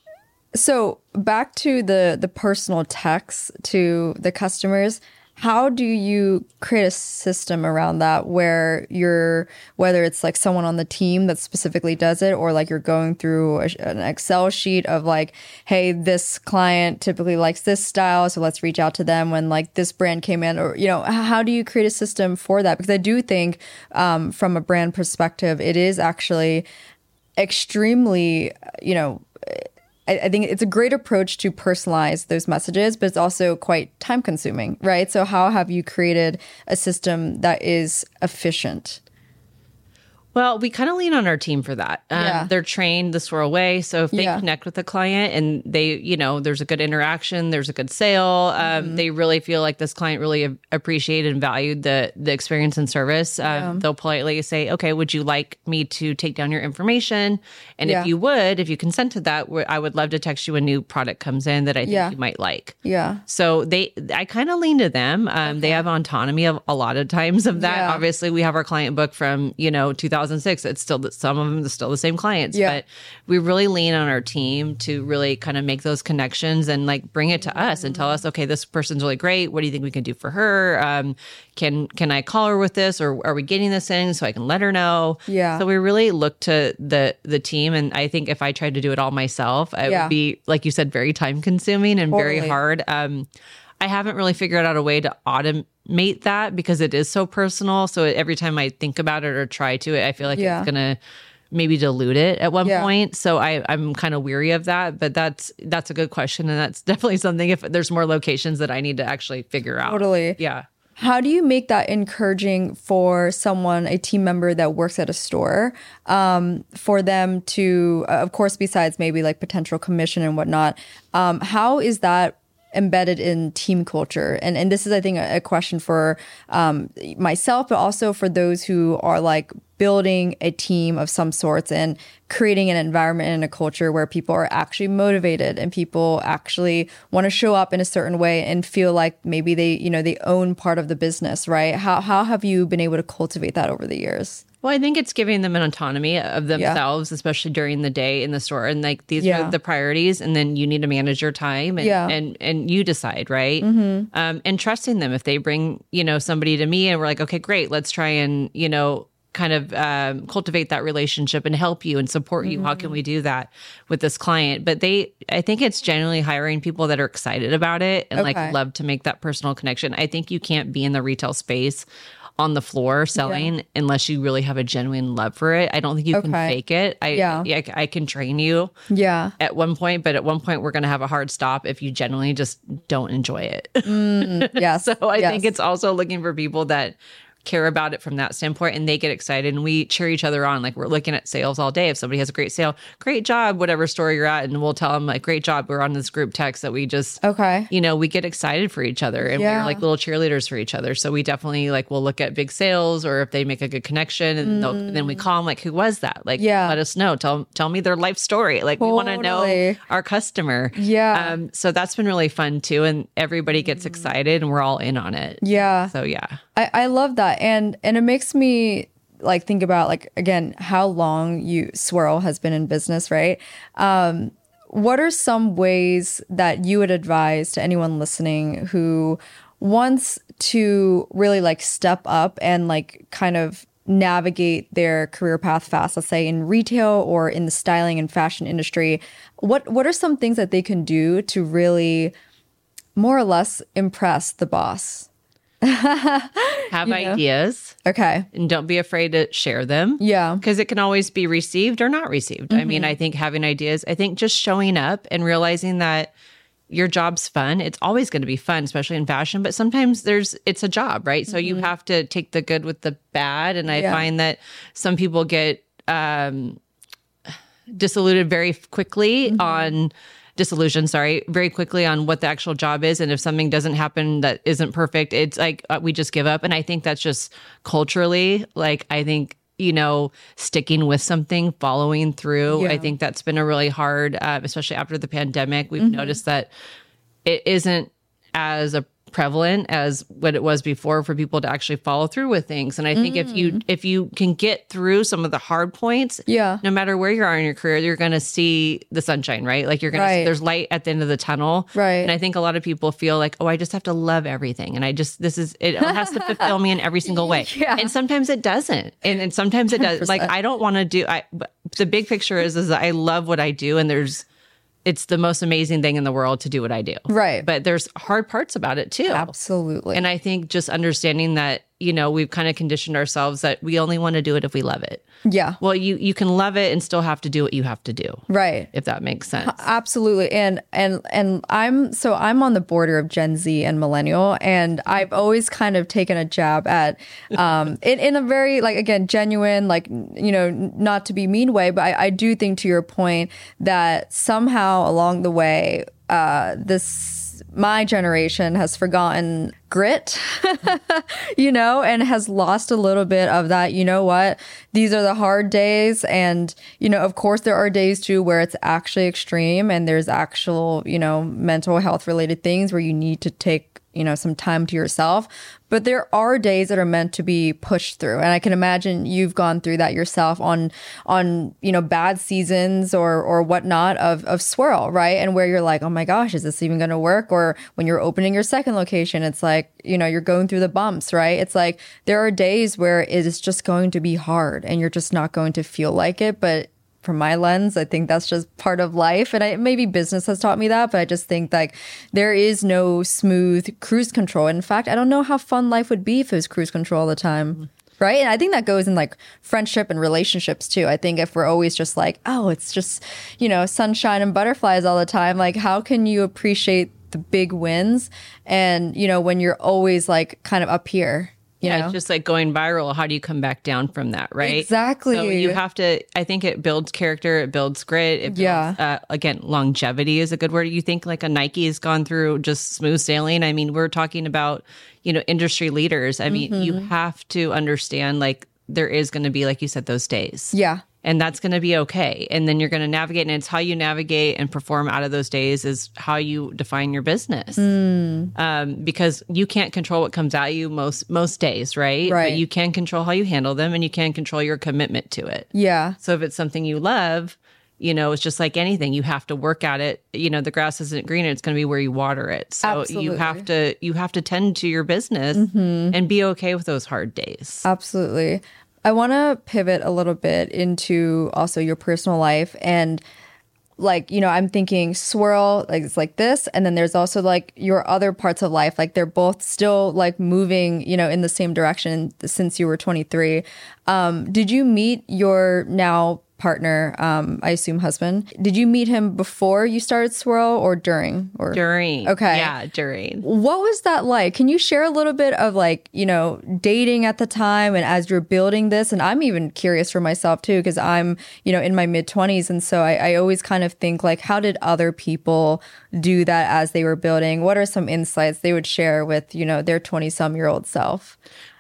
So back to the the personal texts to the customers, how do you create a system around that where you're, whether it's like someone on the team that specifically does it or like you're going through a, an Excel sheet of like, hey, this client typically likes this style, so let's reach out to them when like this brand came in, or, you know, h- how do you create a system for that? Because I do think um, from a brand perspective, it is actually extremely, you know, I, I think it's a great approach to personalize those messages, but it's also quite time consuming, right? So how have you created a system that is efficient? Well, we kind of lean on our team for that. Um, Yeah. They're trained the Swirl way. So if they Yeah. connect with the client and they, you know, there's a good interaction, there's a good sale, um, Mm-hmm. they really feel like this client really a- appreciated and valued the the experience and service. Um, They'll politely say, okay, would you like me to take down your information? And Yeah. if you would, if you consent to that, w- I would love to text you a new product comes in that I think Yeah. you might like. Yeah. So they, I kind of lean to them. Um, They have autonomy of a lot of times of that. Yeah. Obviously, we have our client book from you know two thousand six. It's still the, some of them are still the same clients, Yeah. but we really lean on our team to really kind of make those connections and like bring it to us and tell us, okay, this person's really great. What do you think we can do for her? Um, can can I call her with this, or are we getting this in so I can let her know? Yeah. So we really look to the the team, and I think if I tried to do it all myself, it Yeah. would be, like you said, very time consuming and very Totally. hard. Um, I haven't really figured out a way to automate that because it is so personal. So every time I think about it or try to, I feel like Yeah. it's gonna maybe dilute it at one Yeah. point. So I, I'm kind of weary of that. But that's that's a good question, and that's definitely something. If there's more locations that I need to actually figure out. Totally. Yeah. How do you make that encouraging for someone, a team member that works at a store, um, for them to, uh, of course, besides maybe like potential commission and whatnot, um, how is that embedded in team culture? And and this is, I think, a, a question for um, myself, but also for those who are like building a team of some sorts and creating an environment and a culture where people are actually motivated and people actually want to show up in a certain way and feel like maybe they, you know, they own part of the business, right? How how have you been able to cultivate that over the years? Well, I think it's giving them an autonomy of themselves, especially during the day in the store. And like these Yeah. are the priorities, and then you need to manage your time and Yeah. and, and you decide, right? Mm-hmm. Um, and trusting them if they bring, you know, somebody to me and we're like, okay, great, let's try and, you know, kind of um, cultivate that relationship and help you and support you. How can we do that with this client? But they, I think it's generally hiring people that are excited about it and Okay. like love to make that personal connection. I think you can't be in the retail space on the floor selling unless you really have a genuine love for it. I don't think you can Okay. fake it. I, Yeah. I, I can train you Yeah. at one point, but at one point we're going to have a hard stop if you genuinely just don't enjoy it. Yes. So I Yes. think it's also looking for people that care about it from that standpoint and they get excited and we cheer each other on. Like we're looking at sales all day. If somebody has a great sale, great job, whatever store you're at. And we'll tell them like, great job. We're on this group text that we just, Okay. you know, we get excited for each other and Yeah. we're like little cheerleaders for each other. So we definitely like, we'll look at big sales or if they make a good connection and they'll then we call them like, who was that? Like, Mm. Yeah. let us know. Tell, tell me their life story. Like we want to know Totally. our customer. Yeah. Um, so that's been really fun too. And everybody gets excited and we're all in on it. Yeah. So yeah. I, I love that. And and it makes me like think about like, again, how long you Swirl has been in business, right? Um, what are some ways that you would advise to anyone listening who wants to really like step up and like kind of navigate their career path fast, let's say in retail or in the styling and fashion industry? What what are some things that they can do to really more or less impress the boss? Have You know? ideas Okay. and don't be afraid to share them. Yeah. Because it can always be received or not received. I mean, I think having ideas, I think just showing up and realizing that your job's fun. It's always going to be fun, especially in fashion, but sometimes there's, it's a job, right? So you have to take the good with the bad. And I Yeah. find that some people get um, disillusioned very quickly on disillusion, sorry, very quickly on what the actual job is. And if something doesn't happen that isn't perfect, it's like uh, we just give up. And I think that's just culturally, like, I think, you know, sticking with something, following through. Yeah. I think that's been a really hard, uh, especially after the pandemic. We've noticed that it isn't as a prevalent as what it was before for people to actually follow through with things. And I think if you if you can get through some of the hard points, Yeah. no matter where you are in your career, you're going to see the sunshine, right? Like you're going Right. to, there's light at the end of the tunnel. Right. And I think a lot of people feel like, oh, I just have to love everything. And I just, this is, it has to fulfill me in every single way. Yeah. And sometimes it doesn't. And, and sometimes it does. Like, one hundred percent. I don't want to do, I, but the big picture is, is that I love what I do. And there's, it's the most amazing thing in the world to do what I do. Right. But there's hard parts about it too. Absolutely. And I think just understanding that, you know, we've kind of conditioned ourselves that we only want to do it if we love it. yeah. Well, you you can love it and still have to do what you have to do, Right. if that makes sense. Absolutely. And and and I'm so I'm on the border of Gen Z and millennial, and I've always kind of taken a jab at um in, in a very like again genuine, like, you know, not to be mean way, but I, I do think to your point that somehow along the way uh this my generation has forgotten grit, you know, and has lost a little bit of that, you know what, these are the hard days. And, you know, of course, there are days too where it's actually extreme and there's actual, you know, mental health related things where you need to take, you know, some time to yourself. But there are days that are meant to be pushed through. And I can imagine you've gone through that yourself on, on, you know, bad seasons or, or whatnot of, of Swirl, right? And where you're like, oh my gosh, is this even going to work? Or when you're opening your second location, it's like, you know, you're going through the bumps, right? It's like, there are days where it is just going to be hard and you're just not going to feel like it. But from my lens, I think that's just part of life. And I, maybe business has taught me that, but I just think like there is no smooth cruise control. In fact, I don't know how fun life would be if it was cruise control all the time. Right. And I think that goes in like friendship and relationships too. I think if we're always just like, oh, it's just, you know, sunshine and butterflies all the time, like how can you appreciate the big wins? And, you know, when you're always like kind of up here. You Yeah, know? it's just like going viral. How do you come back down from that, right? Exactly. So you have to, I think it builds character, it builds grit. It builds, Yeah. uh, again, longevity is a good word. You think like a Nike has gone through just smooth sailing. I mean, we're talking about, you know, industry leaders. I mean, you have to understand like there is going to be, like you said, those days. Yeah. And that's going to be okay. And then you're going to navigate. And it's how you navigate and perform out of those days is how you define your business. Mm. Um, because you can't control what comes at you most most days, right? Right. But you can control how you handle them and you can control your commitment to it. Yeah. So if it's something you love, you know, it's just like anything. You have to work at it. You know, the grass isn't greener. It's going to be where you water it. So you have to you have to tend to your business and be okay with those hard days. Absolutely. I want to pivot a little bit into also your personal life and like, you know, I'm thinking Swirl, like it's like this. And then there's also like your other parts of life. Like they're both still like moving, you know, in the same direction since you were twenty-three. Um, did you meet your now partner, um, I assume husband? Did you meet him before you started Swirl or during? Or During. Okay. Yeah, during. What was that like? Can you share a little bit of like, you know, dating at the time and as you're building this? And I'm even curious for myself too, because I'm, you know, in my mid twenties. And so I, I always kind of think like, how did other people do that as they were building? What are some insights they would share with, you know, their twenty some year old self?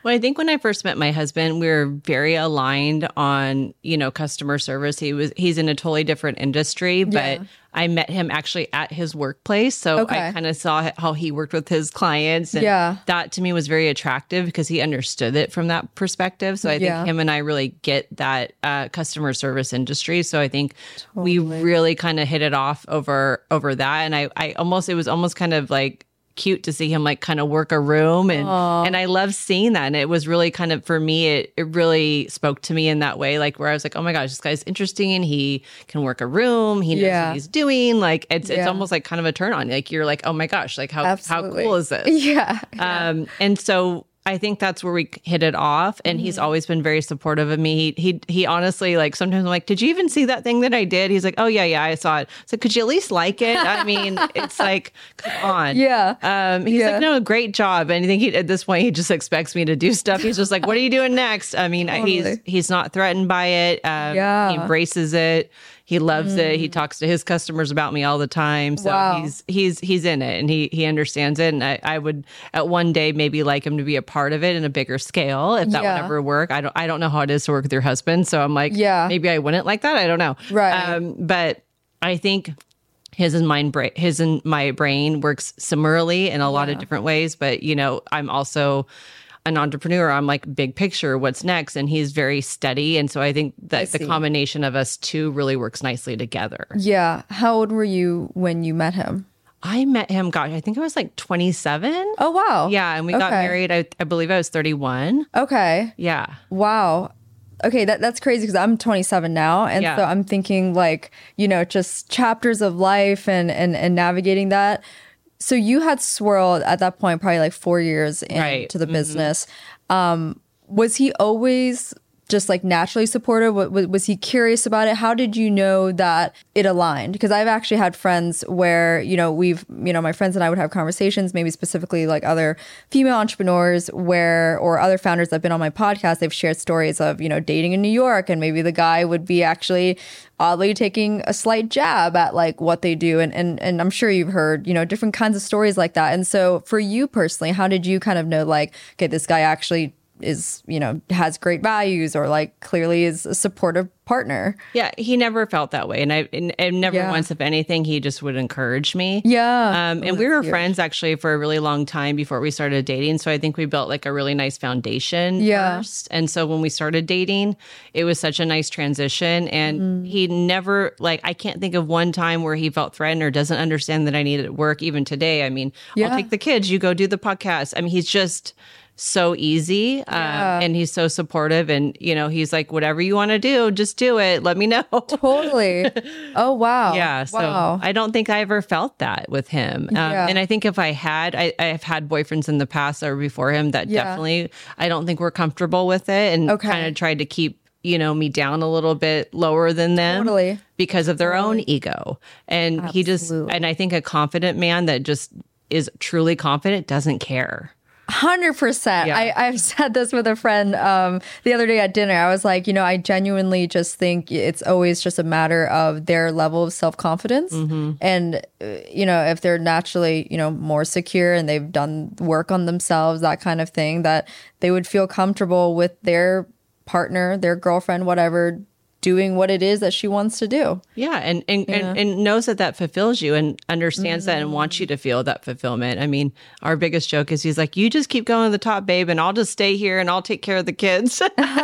Well, I think when I first met my husband, we were very aligned on, you know, customer service. He was he's in a totally different industry, but Yeah. I met him actually at his workplace. So Okay. I kind of saw how he worked with his clients. And Yeah. that to me was very attractive because he understood it from that perspective. So I Yeah. think him and I really get that uh, customer service industry. So I think we really kind of hit it off over over that. And I, I almost, it was almost kind of like cute to see him like kind of work a room, and and I love seeing that. And it was really kind of, for me, it it really spoke to me in that way, like where I was like, oh my gosh, this guy's interesting. He can work a room. He knows Yeah. what he's doing. Like it's it's Yeah. almost like kind of a turn on. Like you're like, oh my gosh, like how Absolutely. how cool is this? Yeah. Um, and so I think that's where we hit it off. And he's always been very supportive of me. He, he, he honestly, like, sometimes I'm like, did you even see that thing that I did? He's like, oh yeah, yeah, I saw it. So could you at least like it? I mean, it's like, come on. Yeah. Um, he's Yeah. like, no, great job. And I think he, at this point, he just expects me to do stuff. He's just like, what are you doing next? I mean, he's, Totally. he's not threatened by it. Um, Yeah. He embraces it. He loves it. He talks to his customers about me all the time. So Wow. he's he's he's in it, and he he understands it. And I, I would at one day maybe like him to be a part of it in a bigger scale if that Yeah. would ever work. I don't I don't know how it is to work with your husband. So I'm like, Yeah. maybe I wouldn't like that. I don't know. Right. Um, but I think his and mine brain his and my brain works similarly in a lot of different ways. But you know, I'm also an entrepreneur. I'm like big picture, what's next? And he's very steady. And so I think that I the see. combination of us two really works nicely together. Yeah. How old were you when you met him? I met him, gosh, I think I was like twenty-seven. Oh, wow. Yeah. And we got Okay. married, I, I believe I was thirty-one. Okay. Yeah. Wow. Okay, that that's crazy because I'm twenty-seven now, and Yeah. so I'm thinking like, you know, just chapters of life and and and navigating that. So you had swirled at that point probably like four years into Right. the business. Um, was he always just like naturally supportive? Wa- wa- Was he curious about it? How did you know that it aligned? Because I've actually had friends where, you know, we've, you know, my friends and I would have conversations, maybe specifically like other female entrepreneurs where, or other founders that have been on my podcast, they've shared stories of, you know, dating in New York, and maybe the guy would be actually oddly taking a slight jab at like what they do. And, and, and I'm sure you've heard, you know, different kinds of stories like that. And so for you personally, how did you kind of know like, okay, this guy actually is, you know, has great values, or like clearly is a supportive partner? Yeah. He never felt that way. And I, and, and never Yeah. once, if anything, he just would encourage me. Yeah. Um, Oh, and we that's were huge. friends actually for a really long time before we started dating. So I think we built like a really nice foundation Yeah. first. And so when we started dating, it was such a nice transition. And Mm-hmm. he never, like, I can't think of one time where he felt threatened or doesn't understand that I needed work even today. I mean, Yeah. I'll take the kids, you go do the podcast. I mean, he's just so easy. Um, Yeah. and he's so supportive. And, you know, he's like, whatever you want to do, just do it. Let me know. Totally. Oh, wow. Yeah. So wow. I don't think I ever felt that with him. Um, Yeah. And I think if I had, I, I've had boyfriends in the past or before him that Yeah. definitely, I don't think we're comfortable with it, and Okay. kind of tried to keep, you know, me down a little bit lower than them. Totally. Because of their own ego. And he just, Absolutely. and I think a confident man that just is truly confident doesn't care. Hundred percent. Yeah. I I've said this with a friend um, the other day at dinner. I was like, you know, I genuinely just think it's always just a matter of their level of self confidence, Mm-hmm. and uh, you know, if they're naturally, you know, more secure and they've done work on themselves, that kind of thing, that they would feel comfortable with their partner, their girlfriend, whatever, doing what it is that she wants to do. Yeah, and and, and and knows that that fulfills you, and understands that, and wants you to feel that fulfillment. I mean, our biggest joke is he's like, you just keep going to the top, babe, and I'll just stay here and I'll take care of the kids.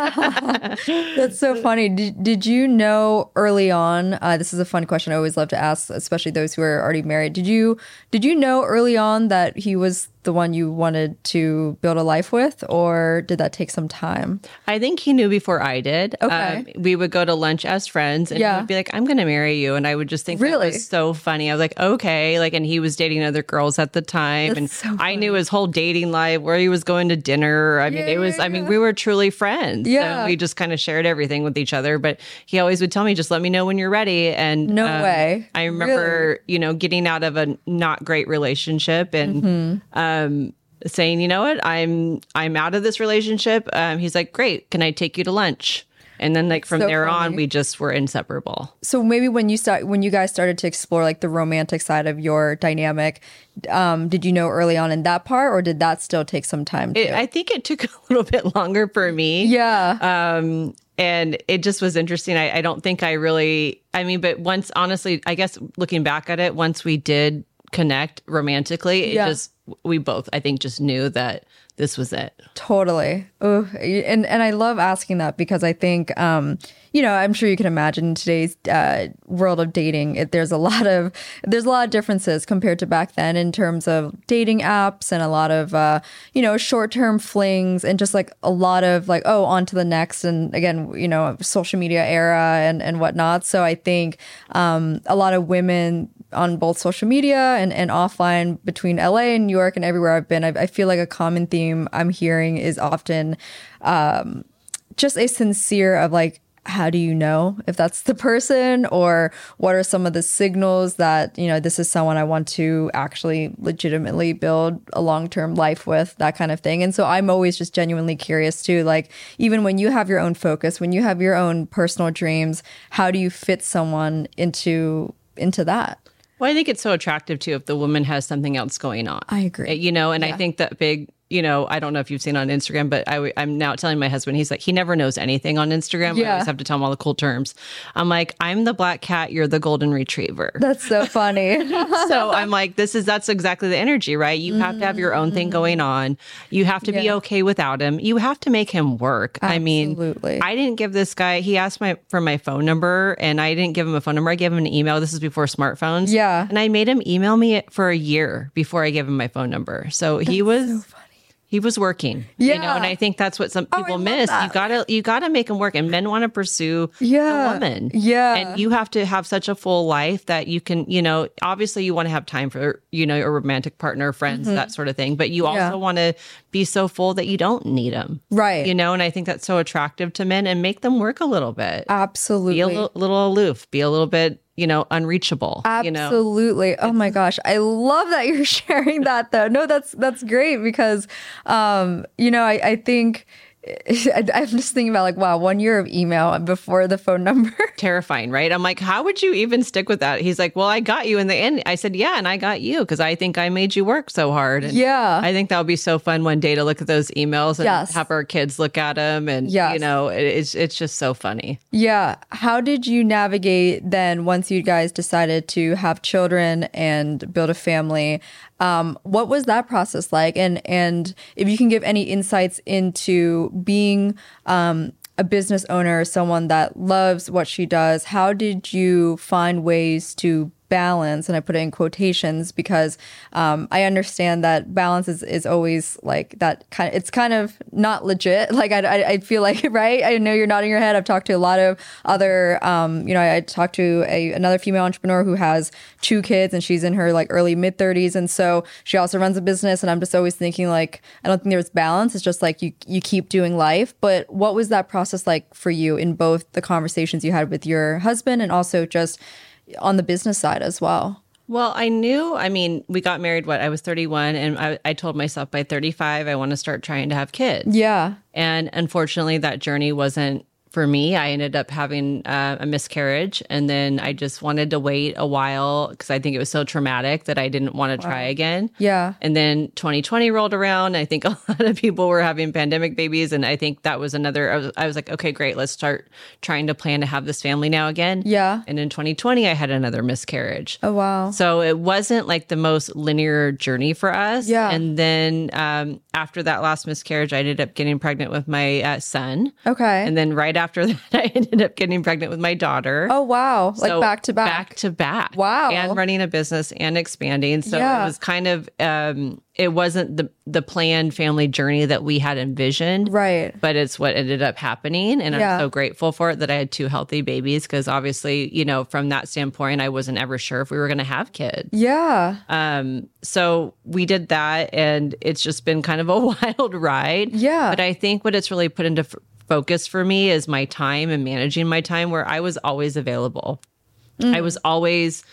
That's so funny. Did, did you know early on? Uh, this is a fun question I always love to ask, especially those who are already married. Did you did you know early on that he was the one you wanted to build a life with, or did that take some time? I think he knew before I did. Okay. Um, we would go to lunch as friends, and Yeah. he would be like, I'm going to marry you. And I would just think Really? that was so funny. I was like, okay. Like, and he was dating other girls at the time. That's and so I knew his whole dating life, where he was going to dinner. I mean, it was, I mean, we were truly friends. Yeah. So we just kind of shared everything with each other. But he always would tell me, just let me know when you're ready. And No um, way. I remember, you know, getting out of a not great relationship and, Mm-hmm. um, saying, you know what, I'm I'm out of this relationship. Um, he's like, great, can I take you to lunch? And then like from So there funny. on, we just were inseparable. So maybe when you start, when you guys started to explore like the romantic side of your dynamic, um, did you know early on in that part, or did that still take some time? Too? It, I think it took a little bit longer for me. yeah. Um, and it just was interesting. I, I don't think I really, I mean, but once, honestly, I guess looking back at it, once we did connect romantically, it Yeah. just, we both, I think, just knew that this was it. Totally. Ooh, and and I love asking that because I think, um, you know, I'm sure you can imagine in today's uh, world of dating, it, there's a lot of there's a lot of differences compared to back then in terms of dating apps and a lot of uh, you know, short term flings and just like a lot of like, oh, on to the next, and again, you know, social media era and and whatnot. So I think um, a lot of women on both social media and, and offline between L A and New York and everywhere I've been, I, I feel like a common theme I'm hearing is often um, just a sincere of like, how do you know if that's the person, or what are some of the signals that, you know, this is someone I want to actually legitimately build a long-term life with, that kind of thing. And so I'm always just genuinely curious too, like even when you have your own focus, when you have your own personal dreams, how do you fit someone into into that? Well, I think it's so attractive too if the woman has something else going on. I agree. You know, and Yeah. I think that big, you know, I don't know if you've seen on Instagram, but I, I'm now telling my husband, he's like, he never knows anything on Instagram. Yeah. I always have to tell him all the cool terms. I'm like, I'm the black cat, you're the golden retriever. That's so funny. So I'm like, this is, that's exactly the energy, right? You have to have your own thing going on. You have to be Yeah. okay without him. You have to make him work. I mean, Absolutely. I didn't give this guy, he asked my for my phone number and I didn't give him a phone number. I gave him an email. This is before smartphones. Yeah. And I made him email me for a year before I gave him my phone number. So he was... He was working, Yeah. you know, and I think that's what some Oh, I people love miss. that. You gotta, you gotta make them work, and men want to pursue Yeah. the woman. Yeah. and you have to have such a full life that you can, you know, obviously you want to have time for, you know, a romantic partner, friends, that sort of thing. But you also Yeah. want to be so full that you don't need them, Right. You know, and I think that's so attractive to men, and make them work a little bit. Absolutely. Be a little, little aloof. Be a little bit, you know, unreachable. You know, Absolutely. Oh my gosh. I love that you're sharing that though. No, that's that's great because um, you know, I, I think I, I'm just thinking about like, wow, one year of email before the phone number. terrifying, right? I'm like, how would you even stick with that? He's like, well, I got you in the end. I said, yeah, and I got you because I think I made you work so hard. And Yeah. I think that would be so fun one day to look at those emails and Yes. have our kids look at them. And, Yes. you know, it, it's, it's just so funny. Yeah. How did you navigate then once you guys decided to have children and build a family? Um, what was that process like? And and if you can give any insights into being um, a business owner, someone that loves what she does, how did you find ways to balance, and I put it in quotations because um, I understand that balance is, is always like that kind of, it's kind of not legit. Like I, I, I feel like, right? I know you're nodding your head. I've talked to a lot of other, um, you know, I, I talked to a, another female entrepreneur who has two kids and she's in her like early mid thirties. And so she also runs a business. And I'm just always thinking like, I don't think there's balance. It's just like you, you keep doing life. But what was that process like for you in both the conversations you had with your husband and also just on the business side as well? Well, I knew, I mean, we got married, what, I was thirty-one, and I, I told myself by thirty-five, I want to start trying to have kids. Yeah. And unfortunately, that journey wasn't for me. I ended up having uh, a miscarriage, and then I just wanted to wait a while because I think it was so traumatic that I didn't want to try again. Yeah. And then twenty twenty rolled around. I think a lot of people were having pandemic babies, and I think that was another, I was, I was like, okay, great, let's start trying to plan to have this family now again. Yeah. And in twenty twenty, I had another miscarriage. Oh, wow. So it wasn't like the most linear journey for us. Yeah. And then um, after that last miscarriage, I ended up getting pregnant with my uh, son. Okay. And then right after that, I ended up getting pregnant with my daughter. Oh, wow. Like So back to back. Back to back. Wow. And running a business and expanding. So Yeah. it was kind of, um, it wasn't the, the planned family journey that we had envisioned. Right. But it's what ended up happening. And Yeah. I'm so grateful for it that I had two healthy babies because obviously, you know, from that standpoint, I wasn't ever sure if we were going to have kids. Yeah. Um, so we did that and it's just been kind of a wild ride. Yeah. But I think what it's really put into f- focus for me is my time and managing my time where I was always available. I was always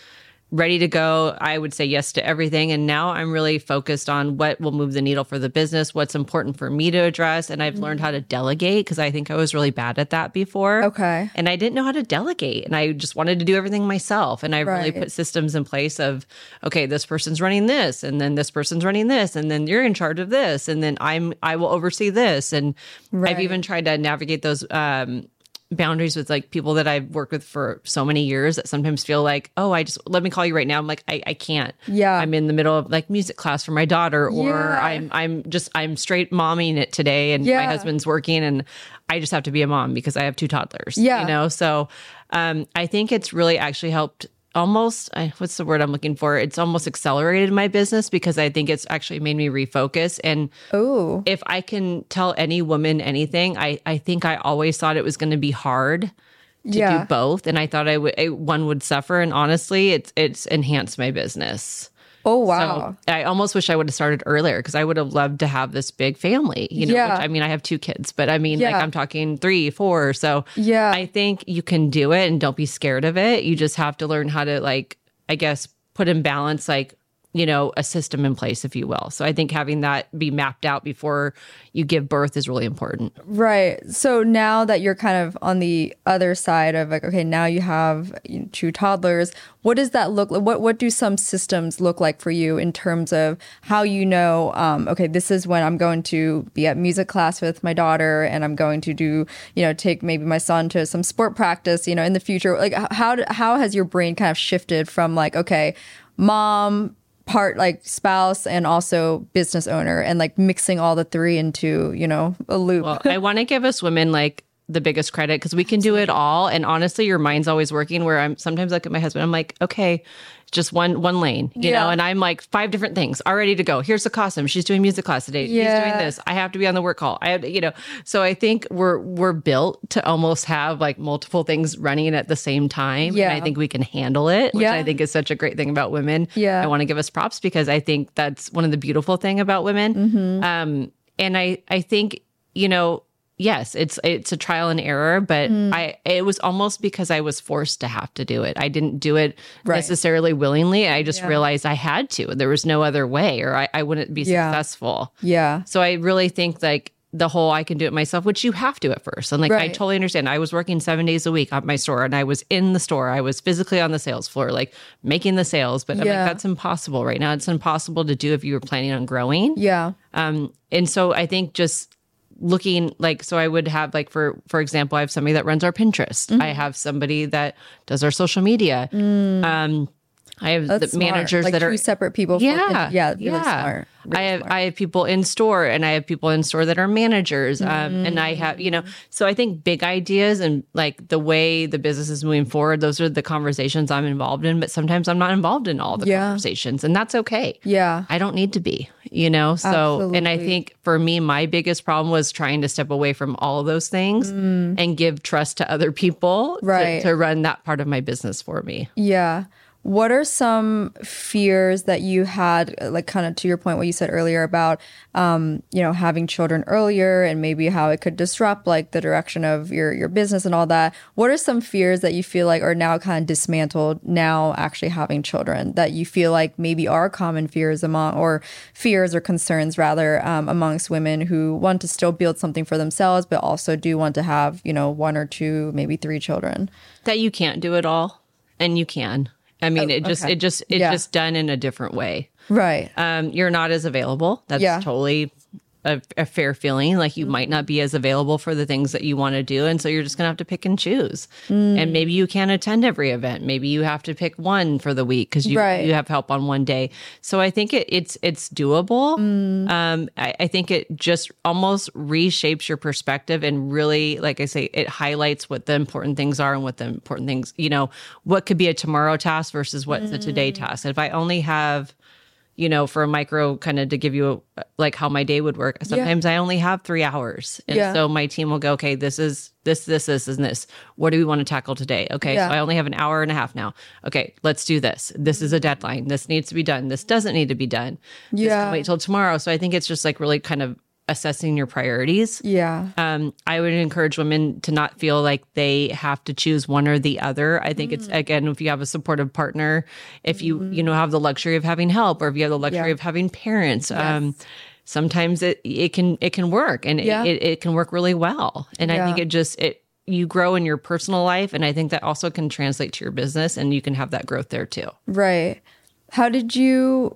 ready to go. I would say yes to everything. And now I'm really focused on what will move the needle for the business, what's important for me to address. And I've mm-hmm. learned how to delegate because I think I was really bad at that before. Okay. And I didn't know how to delegate. And I just wanted to do everything myself. And I right. really put systems in place of, okay, this person's running this, and then this person's running this, and then you're in charge of this, and then I'm I will oversee this. And right. I've even tried to navigate those um boundaries with like people that I've worked with for so many years that sometimes feel like, oh, I just, let me call you right now. I'm like, I, I can't. Yeah. I'm in the middle of like music class for my daughter, or yeah. I'm, I'm just, I'm straight momming it today, and yeah. my husband's working, and I just have to be a mom because I have two toddlers, yeah. you know? So, um, I think it's really actually helped almost, I, what's the word I'm looking for? It's almost accelerated my business because I think it's actually made me refocus. And Ooh. if I can tell any woman anything, I, I think I always thought it was going to be hard to yeah. do both. And I thought I would, I, one would suffer. And honestly, it's, it's enhanced my business. Oh, wow. So I almost wish I would have started earlier because I would have loved to have this big family, you know, yeah. which, I mean, I have two kids, but I mean, yeah. like I'm talking three, four. So yeah. I think you can do it and don't be scared of it. You just have to learn how to, like, I guess, put in balance, like, you know, a system in place, if you will. So I think having that be mapped out before you give birth is really important. Right. So now that you're kind of on the other side of like, okay, now you have you know, two toddlers, what does that look like? What, what do some systems look like for you in terms of how you know, um, okay, this is when I'm going to be at music class with my daughter, and I'm going to do, you know, take maybe my son to some sport practice, you know, in the future. Like how, how has your brain kind of shifted from like, okay, mom, part like spouse, and also business owner, and like mixing all the three into, you know, a loop? Well, I want to give us women like the biggest credit because we can do it all. And honestly, your mind's always working, where I'm sometimes look at my husband, I'm like, okay, just one one lane, you yeah. know, and I'm like five different things all ready to go. Here's the costume. She's doing music class today. Yeah. She's doing this. I have to be on the work call. I have to, you know, so I think we're we're built to almost have like multiple things running at the same time. Yeah. And I think we can handle it, which yeah. I think is such a great thing about women. Yeah. I want to give us props because I think that's one of the beautiful thing about women. Mm-hmm. Um, and I I think, you know, yes, it's it's a trial and error, but mm. I it was almost because I was forced to have to do it. I didn't do it right. necessarily willingly. I just yeah. realized I had to. There was no other way, or I, I wouldn't be yeah. successful. Yeah. So I really think like the whole I can do it myself, which you have to at first. And like right. I totally understand. I was working seven days a week at my store, and I was in the store. I was physically on the sales floor, like making the sales. But I'm yeah. like, that's impossible right now. It's impossible to do if you were planning on growing. Yeah. Um, and so I think just looking like, so I would have like, for, for example, I have somebody that runs our Pinterest. Mm-hmm. I have somebody that does our social media. Mm. Um, I have That's the managers like that two are separate people. For, yeah, yeah, really yeah. smart. Really I have smart. I have people in store, and I have people in store that are managers. Um, mm. and I have, you know, so I think big ideas and like the way the business is moving forward, those are the conversations I'm involved in. But sometimes I'm not involved in all the yeah. conversations, and that's okay. Yeah, I don't need to be, you know. So, Absolutely. And I think for me, my biggest problem was trying to step away from all of those things mm. and give trust to other people right. to, to run that part of my business for me. Yeah. What are some fears that you had, like kind of to your point, what you said earlier about, um, you know, having children earlier and maybe how it could disrupt like the direction of your, your business and all that? What are some fears that you feel like are now kind of dismantled now actually having children that you feel like maybe are common fears among, or fears or concerns rather, um, amongst women who want to still build something for themselves, but also do want to have, you know, one or two, maybe three children? That you can't do it all, and you can. I mean, oh, it just, okay. it just, it's yeah. just done in a different way. Right. Um, you're not as available. That's yeah. totally a, a fair feeling. Like you mm. might not be as available for the things that you want to do. And so you're just going to have to pick and choose. Mm. And maybe you can't attend every event. Maybe you have to pick one for the week because you, right. you have help on one day. So I think it, it's, it's doable. Mm. Um, I, I think it just almost reshapes your perspective and really, like I say, it highlights what the important things are and what the important things, you know, what could be a tomorrow task versus what's mm. a today task. And if I only have, you know, for a micro kind of to give you a, like how my day would work. Sometimes yeah. I only have three hours. And yeah. so my team will go, okay, this is this, this, this, and this. What do we want to tackle today? Okay, yeah. so I only have an hour and a half now. Okay, let's do this. This is a deadline. This needs to be done. This doesn't need to be done. Yeah. This can wait till tomorrow. So I think it's just like really kind of assessing your priorities. Yeah. Um, I would encourage women to not feel like they have to choose one or the other. I think mm. it's, again, if you have a supportive partner, if you, mm. you know, have the luxury of having help, or if you have the luxury yeah. of having parents, yes. um, sometimes it, it can, it can work, and yeah. it, it can work really well. And yeah. I think it just, it, you grow in your personal life. And I think that also can translate to your business, and you can have that growth there too. Right. How did you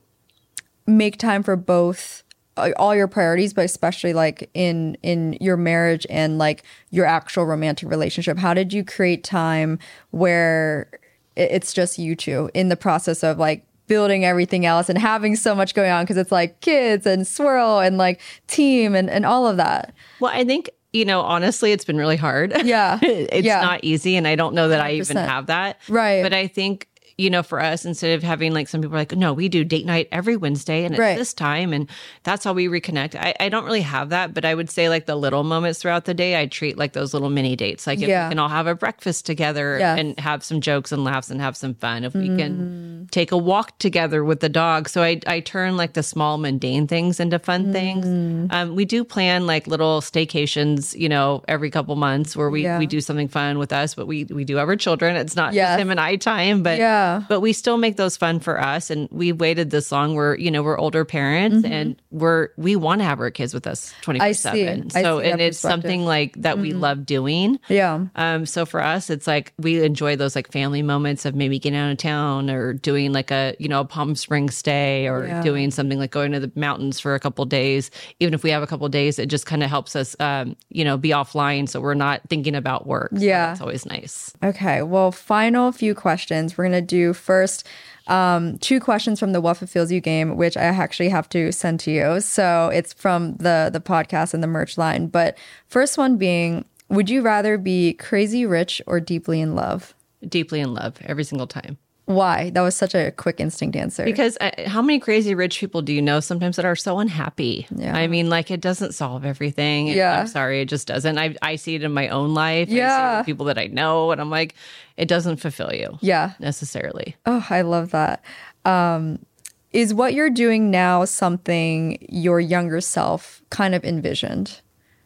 make time for both, all your priorities, but especially like in in your marriage and like your actual romantic relationship? How did you create time where it's just you two in the process of like building everything else and having so much going on? Because it's like kids and swirl and like team and, and all of that. Well, I think, you know, honestly, it's been really hard. Yeah. It's yeah. not easy. And I don't know that one hundred percent. I even have that. Right. But I think, you know, for us, instead of having like some people are like, no, we do date night every Wednesday and it's right. this time and that's how we reconnect. I, I don't really have that, but I would say like the little moments throughout the day, I treat like those little mini dates. Like if yeah. we can all have a breakfast together yes. and have some jokes and laughs and have some fun. If we mm. can take a walk together with the dog. So I, I turn like the small mundane things into fun mm. things. Um, we do plan like little staycations, you know, every couple months where we, yeah. we do something fun with us, but we, we do have our children. It's not yes. just him and I time, but yeah. But we still make those fun for us. And we waited this long. We're, you know, we're older parents mm-hmm. and we're, we want to have our kids with us twenty-four seven. So, and it's something like that mm-hmm. we love doing. Yeah. Um. So for us, it's like, we enjoy those like family moments of maybe getting out of town or doing like a, you know, a Palm Springs stay or yeah. doing something like going to the mountains for a couple of days. Even if we have a couple of days, it just kind of helps us, um, you know, be offline. So we're not thinking about work. Yeah. So it's always nice. Okay. Well, final few questions. We're going to do first First, um, two questions from the What Fulfills You game, which I actually have to send to you. So it's from the the podcast and the merch line. But first one being, would you rather be crazy rich or deeply in love? Deeply in love every single time. Why? That was such a quick instinct answer. Because uh, how many crazy rich people do you know sometimes that are so unhappy? Yeah. I mean, like, it doesn't solve everything. Yeah. I'm sorry, it just doesn't. I I see it in my own life. Yeah. I see it with people that I know, and I'm like, it doesn't fulfill you. Yeah. Necessarily. Oh, I love that. Um, is what you're doing now something your younger self kind of envisioned?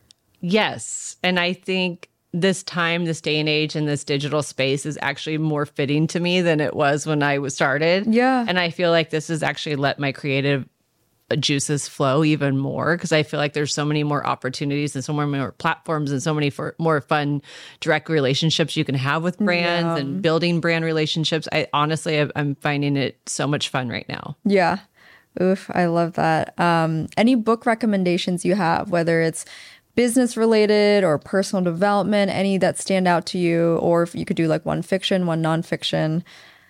Yes. And I think this time, this day and age, in this digital space is actually more fitting to me than it was when I was started. Yeah. And I feel like this has actually let my creative juices flow even more, because I feel like there's so many more opportunities and so many more platforms and so many for more fun direct relationships you can have with brands yeah. and building brand relationships. I honestly, I'm finding it so much fun right now. Yeah. Oof, I love that. Um, any book recommendations you have, whether it's business related or personal development, any that stand out to you, or if you could do like one fiction, one nonfiction?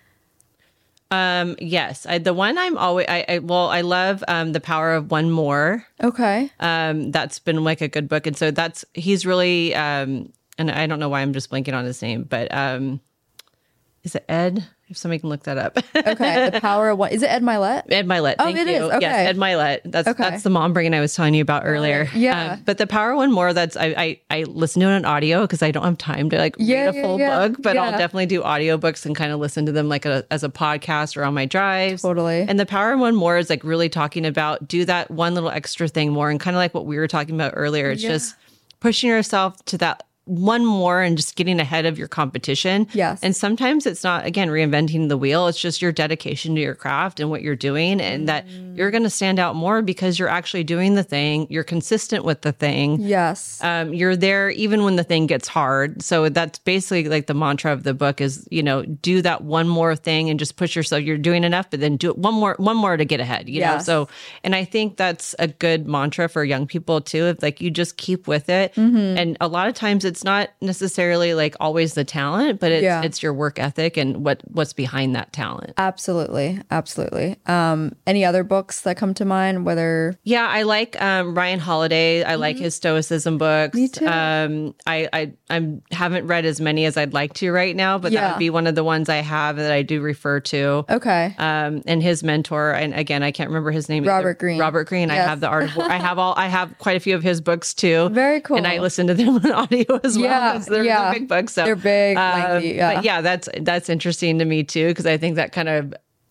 Um, yes. I, the one I'm always, I, I well, I love, um, The Power of One More. Okay. Um, that's been like a good book. And so that's, he's really, um, and I don't know why I'm just blanking on his name, but, um, is it Ed? If somebody can look that up. Okay. The Power of One. Is it Ed Milet? Ed Milet. Oh, thank it you. is. Okay. Yes, Ed Milet. That's okay. that's the mom brain I was telling you about earlier. Uh, yeah. Um, but The Power of One More, that's, I, I, I listen to it on audio because I don't have time to like yeah, read a full yeah, yeah. book, but yeah. I'll definitely do audiobooks and kind of listen to them like a, as a podcast or on my drives. Totally. And The Power of One More is like really talking about do that one little extra thing more, and kind of like what we were talking about earlier. It's yeah. just pushing yourself to that one more and just getting ahead of your competition. Yes. And sometimes it's not, again, reinventing the wheel. It's just your dedication to your craft and what you're doing, and mm. that you're going to stand out more because you're actually doing the thing. You're consistent with the thing. Yes. Um, you're there even when the thing gets hard. So that's basically like the mantra of the book is, you know, do that one more thing and just push yourself. You're doing enough, but then do it one more, one more to get ahead, you yes. know? So, and I think that's a good mantra for young people too. If like you just keep with it. Mm-hmm. And a lot of times it's not necessarily like always the talent, but it's yeah. it's your work ethic and what what's behind that talent. Absolutely, absolutely. Um, any other books that come to mind? Whether yeah, I like um, Ryan Holiday. I mm-hmm. like his Stoicism books. Me too. Um, I I I'm, haven't read as many as I'd like to right now, but yeah. that would be one of the ones I have that I do refer to. Okay. Um, and his mentor, and again, I can't remember his name. Robert either. Greene. Robert Greene. Yes. I have the art. Of, I have all. I have quite a few of his books too. Very cool. And I listen to them on audio as well. Yeah. They're, yeah. they're big books. So they're big. um, lengthy, yeah. But yeah, that's that's interesting to me too, because I think that kind of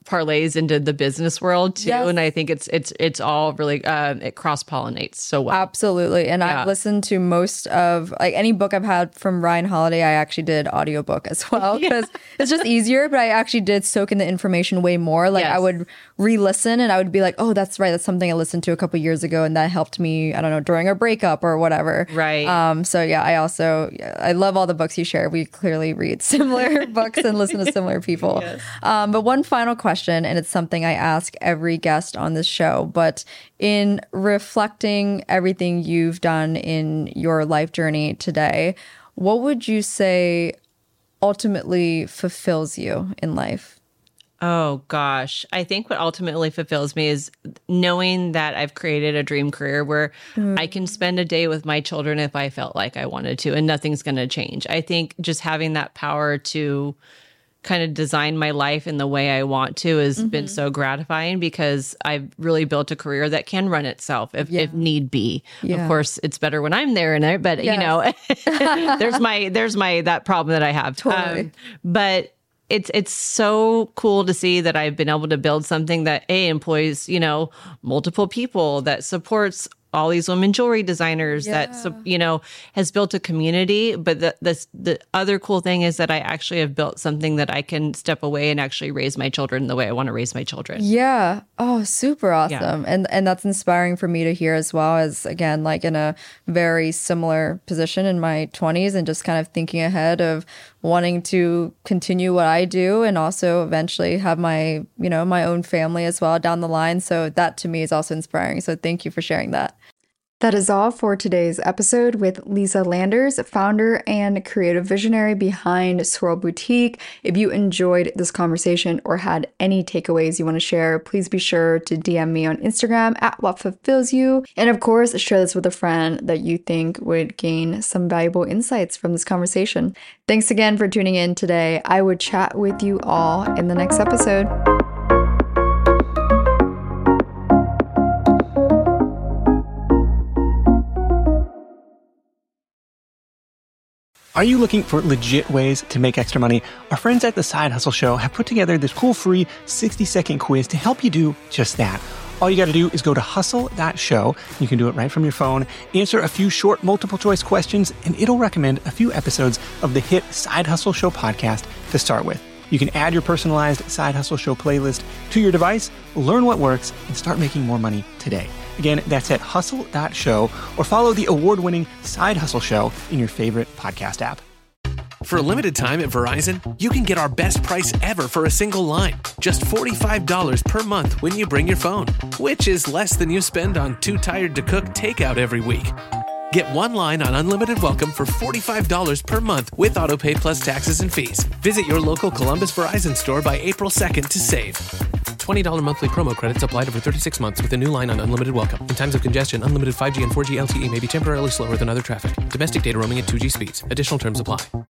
parlays into the business world too. Yes. And I think it's it's it's all really uh, it cross pollinates so well. Absolutely. And Yeah. I've listened to most of like any book I've had from Ryan Holiday. I actually did audiobook as well because it's just easier. But I actually did soak in the information way more. Like Yes. I would re-listen and I would be like, oh, that's right. That's something I listened to a couple years ago, and that helped me. I don't know, during a breakup or whatever. Right. Um. So yeah, I also I love all the books you share. We clearly read similar books and listen to similar people. Yes. Um, but one final question, and it's something I ask every guest on this show, but in reflecting everything you've done in your life journey today, what would you say ultimately fulfills you in life? Oh gosh. I think what ultimately fulfills me is knowing that I've created a dream career where mm. I can spend a day with my children if I felt like I wanted to, and nothing's going to change. I think just having that power to kind of design my life in the way I want to has mm-hmm. been so gratifying because I've really built a career that can run itself if, yeah. if need be. Yeah. Of course, it's better when I'm there, and there, but yes. you know, there's my there's my that problem that I have. Totally. Um, but it's it's so cool to see that I've been able to build something that a employs, you know, multiple people, that supports all these women jewelry designers, yeah. that, you know, has built a community. But the, the the other cool thing is that I actually have built something that I can step away and actually raise my children the way I want to raise my children. Yeah. Oh, super awesome. Yeah. And and that's inspiring for me to hear as well, as again, like in a very similar position in my twenties and just kind of thinking ahead of wanting to continue what I do and also eventually have my, you know, my own family as well down the line. So that to me is also inspiring. So thank you for sharing that. That is all for today's episode with Lisa Landers, founder and creative visionary behind Swirl Boutique. If you enjoyed this conversation or had any takeaways you want to share, please be sure to D M me on Instagram at What Fulfills You. And of course, share this with a friend that you think would gain some valuable insights from this conversation. Thanks again for tuning in today. I would chat with you all in the next episode. Are you looking for legit ways to make extra money? Our friends at The Side Hustle Show have put together this cool free sixty second quiz to help you do just that. All you got to do is go to hustle dot show. You can do it right from your phone. Answer a few short multiple choice questions, and it'll recommend a few episodes of the hit Side Hustle Show podcast to start with. You can add your personalized Side Hustle Show playlist to your device, learn what works, and start making more money today. Again, that's at hustle dot show, or follow the award-winning Side Hustle Show in your favorite podcast app. For a limited time at Verizon, you can get our best price ever for a single line. Just forty-five dollars per month when you bring your phone, which is less than you spend on Too Tired to Cook takeout every week. Get one line on Unlimited Welcome for forty-five dollars per month with AutoPay plus taxes and fees. Visit your local Columbus Verizon store by April second to save. twenty dollars monthly promo credits applied over thirty-six months with a new line on Unlimited Welcome. In times of congestion, unlimited five G and four G L T E may be temporarily slower than other traffic. Domestic data roaming at two G speeds. Additional terms apply.